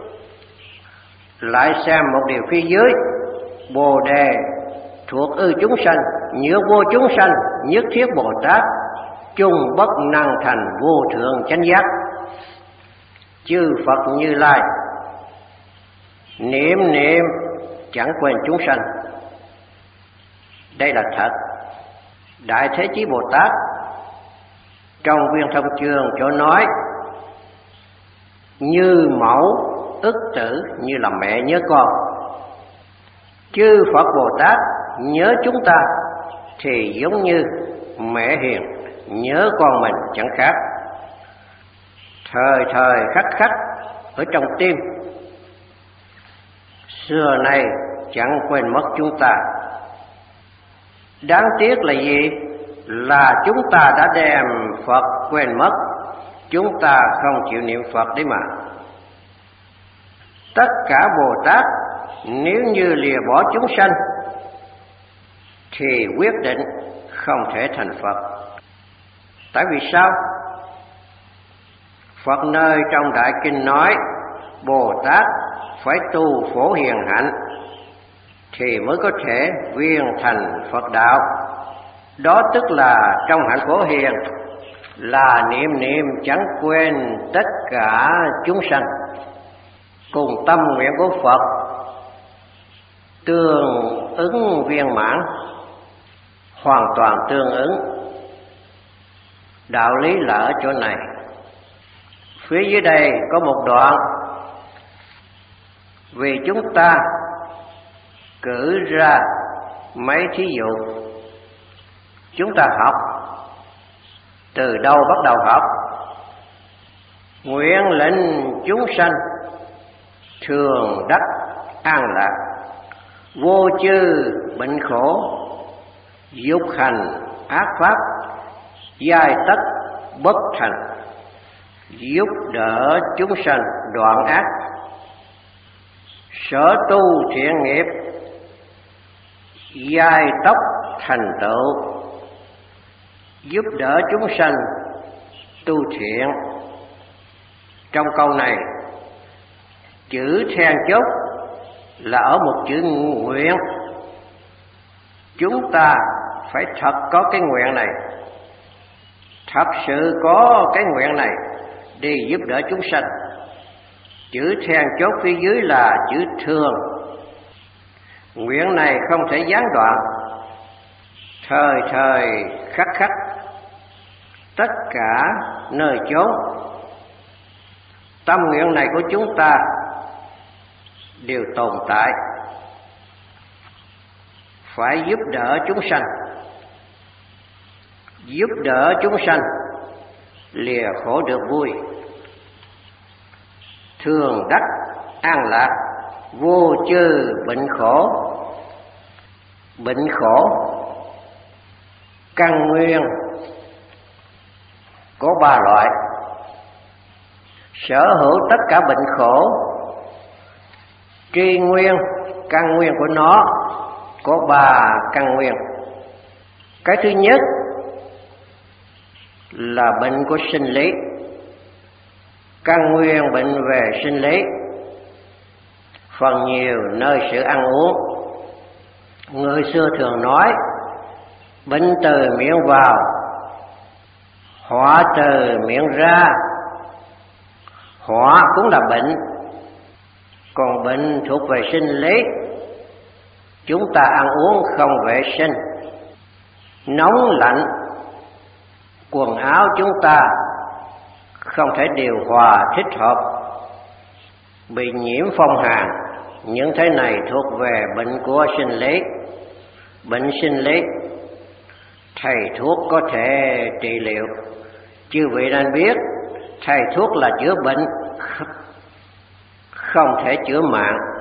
Lại xem một điều phía dưới, Bồ Đề thuộc ư chúng sanh, nhựa vô chúng sanh, nhất thiết Bồ Tát, chung bất năng thành vô thượng chánh giác. Chư Phật Như Lai niệm niệm chẳng quên chúng sanh. Đây là thật. Đại Thế Chí Bồ Tát trong Viên Thông Chương chỗ nói, như mẫu ức tử, như là mẹ nhớ con. Chư Phật Bồ Tát nhớ chúng ta thì giống như mẹ hiền nhớ con mình chẳng khác. Thời thời khắc khắc ở trong tim, xưa nay chẳng quên mất chúng ta. Đáng tiếc là gì? Là chúng ta đã đem Phật quên mất. Chúng ta không chịu niệm Phật đấy mà. Tất cả Bồ Tát nếu như lìa bỏ chúng sanh thì quyết định không thể thành Phật. Tại vì sao? Phật nơi trong Đại Kinh nói Bồ Tát phải tu phổ hiền hạnh thì mới có thể viên thành Phật đạo. Đó tức là trong hạnh phổ hiền là niệm niệm chẳng quên tất cả chúng sanh, cùng tâm nguyện của Phật tương ứng viên mãn, hoàn toàn tương ứng. Đạo lý là ở chỗ này. Phía dưới đây có một đoạn, vì chúng ta cử ra mấy thí dụ. Chúng ta học, từ đâu bắt đầu học? Nguyện lệnh chúng sanh thường đắc an lạc, vô chư bệnh khổ, dục hành ác pháp, giai tất bất thành, giúp đỡ chúng sanh đoạn ác, sở tu thiện nghiệp, giai tốc thành tựu, giúp đỡ chúng sanh tu thiện. Trong câu này, chữ then chốt là ở một chữ nguyện. Chúng ta phải thật có cái nguyện này, thật sự có cái nguyện này đi giúp đỡ chúng sanh. Chữ then chốt phía dưới là chữ thường. Nguyện này không thể gián đoạn, thời thời khắc khắc, tất cả nơi chốn. Tâm nguyện này của chúng ta đều tồn tại, phải giúp đỡ chúng sanh. Giúp đỡ chúng sanh lìa khổ được vui, thường đắc an lạc, vô chư bệnh khổ. Bệnh khổ căn nguyên có ba loại: sở hữu tất cả bệnh khổ. Tri nguyên, căn nguyên của nó có ba căn nguyên. Cái thứ nhất là bệnh của sinh lý, căn nguyên bệnh về sinh lý, phần nhiều nơi sự ăn uống. Người xưa thường nói bệnh từ miệng vào, họa từ miệng ra. Họa cũng là bệnh, còn bệnh thuộc về sinh lý. Chúng ta ăn uống không vệ sinh, nóng lạnh, quần áo chúng ta không thể điều hòa thích hợp, bị nhiễm phong hàn. Những thế này thuộc về bệnh của sinh lý. Bệnh sinh lý thầy thuốc có thể trị liệu. Chư vị nên biết thầy thuốc là chữa bệnh, không thể chữa mạng.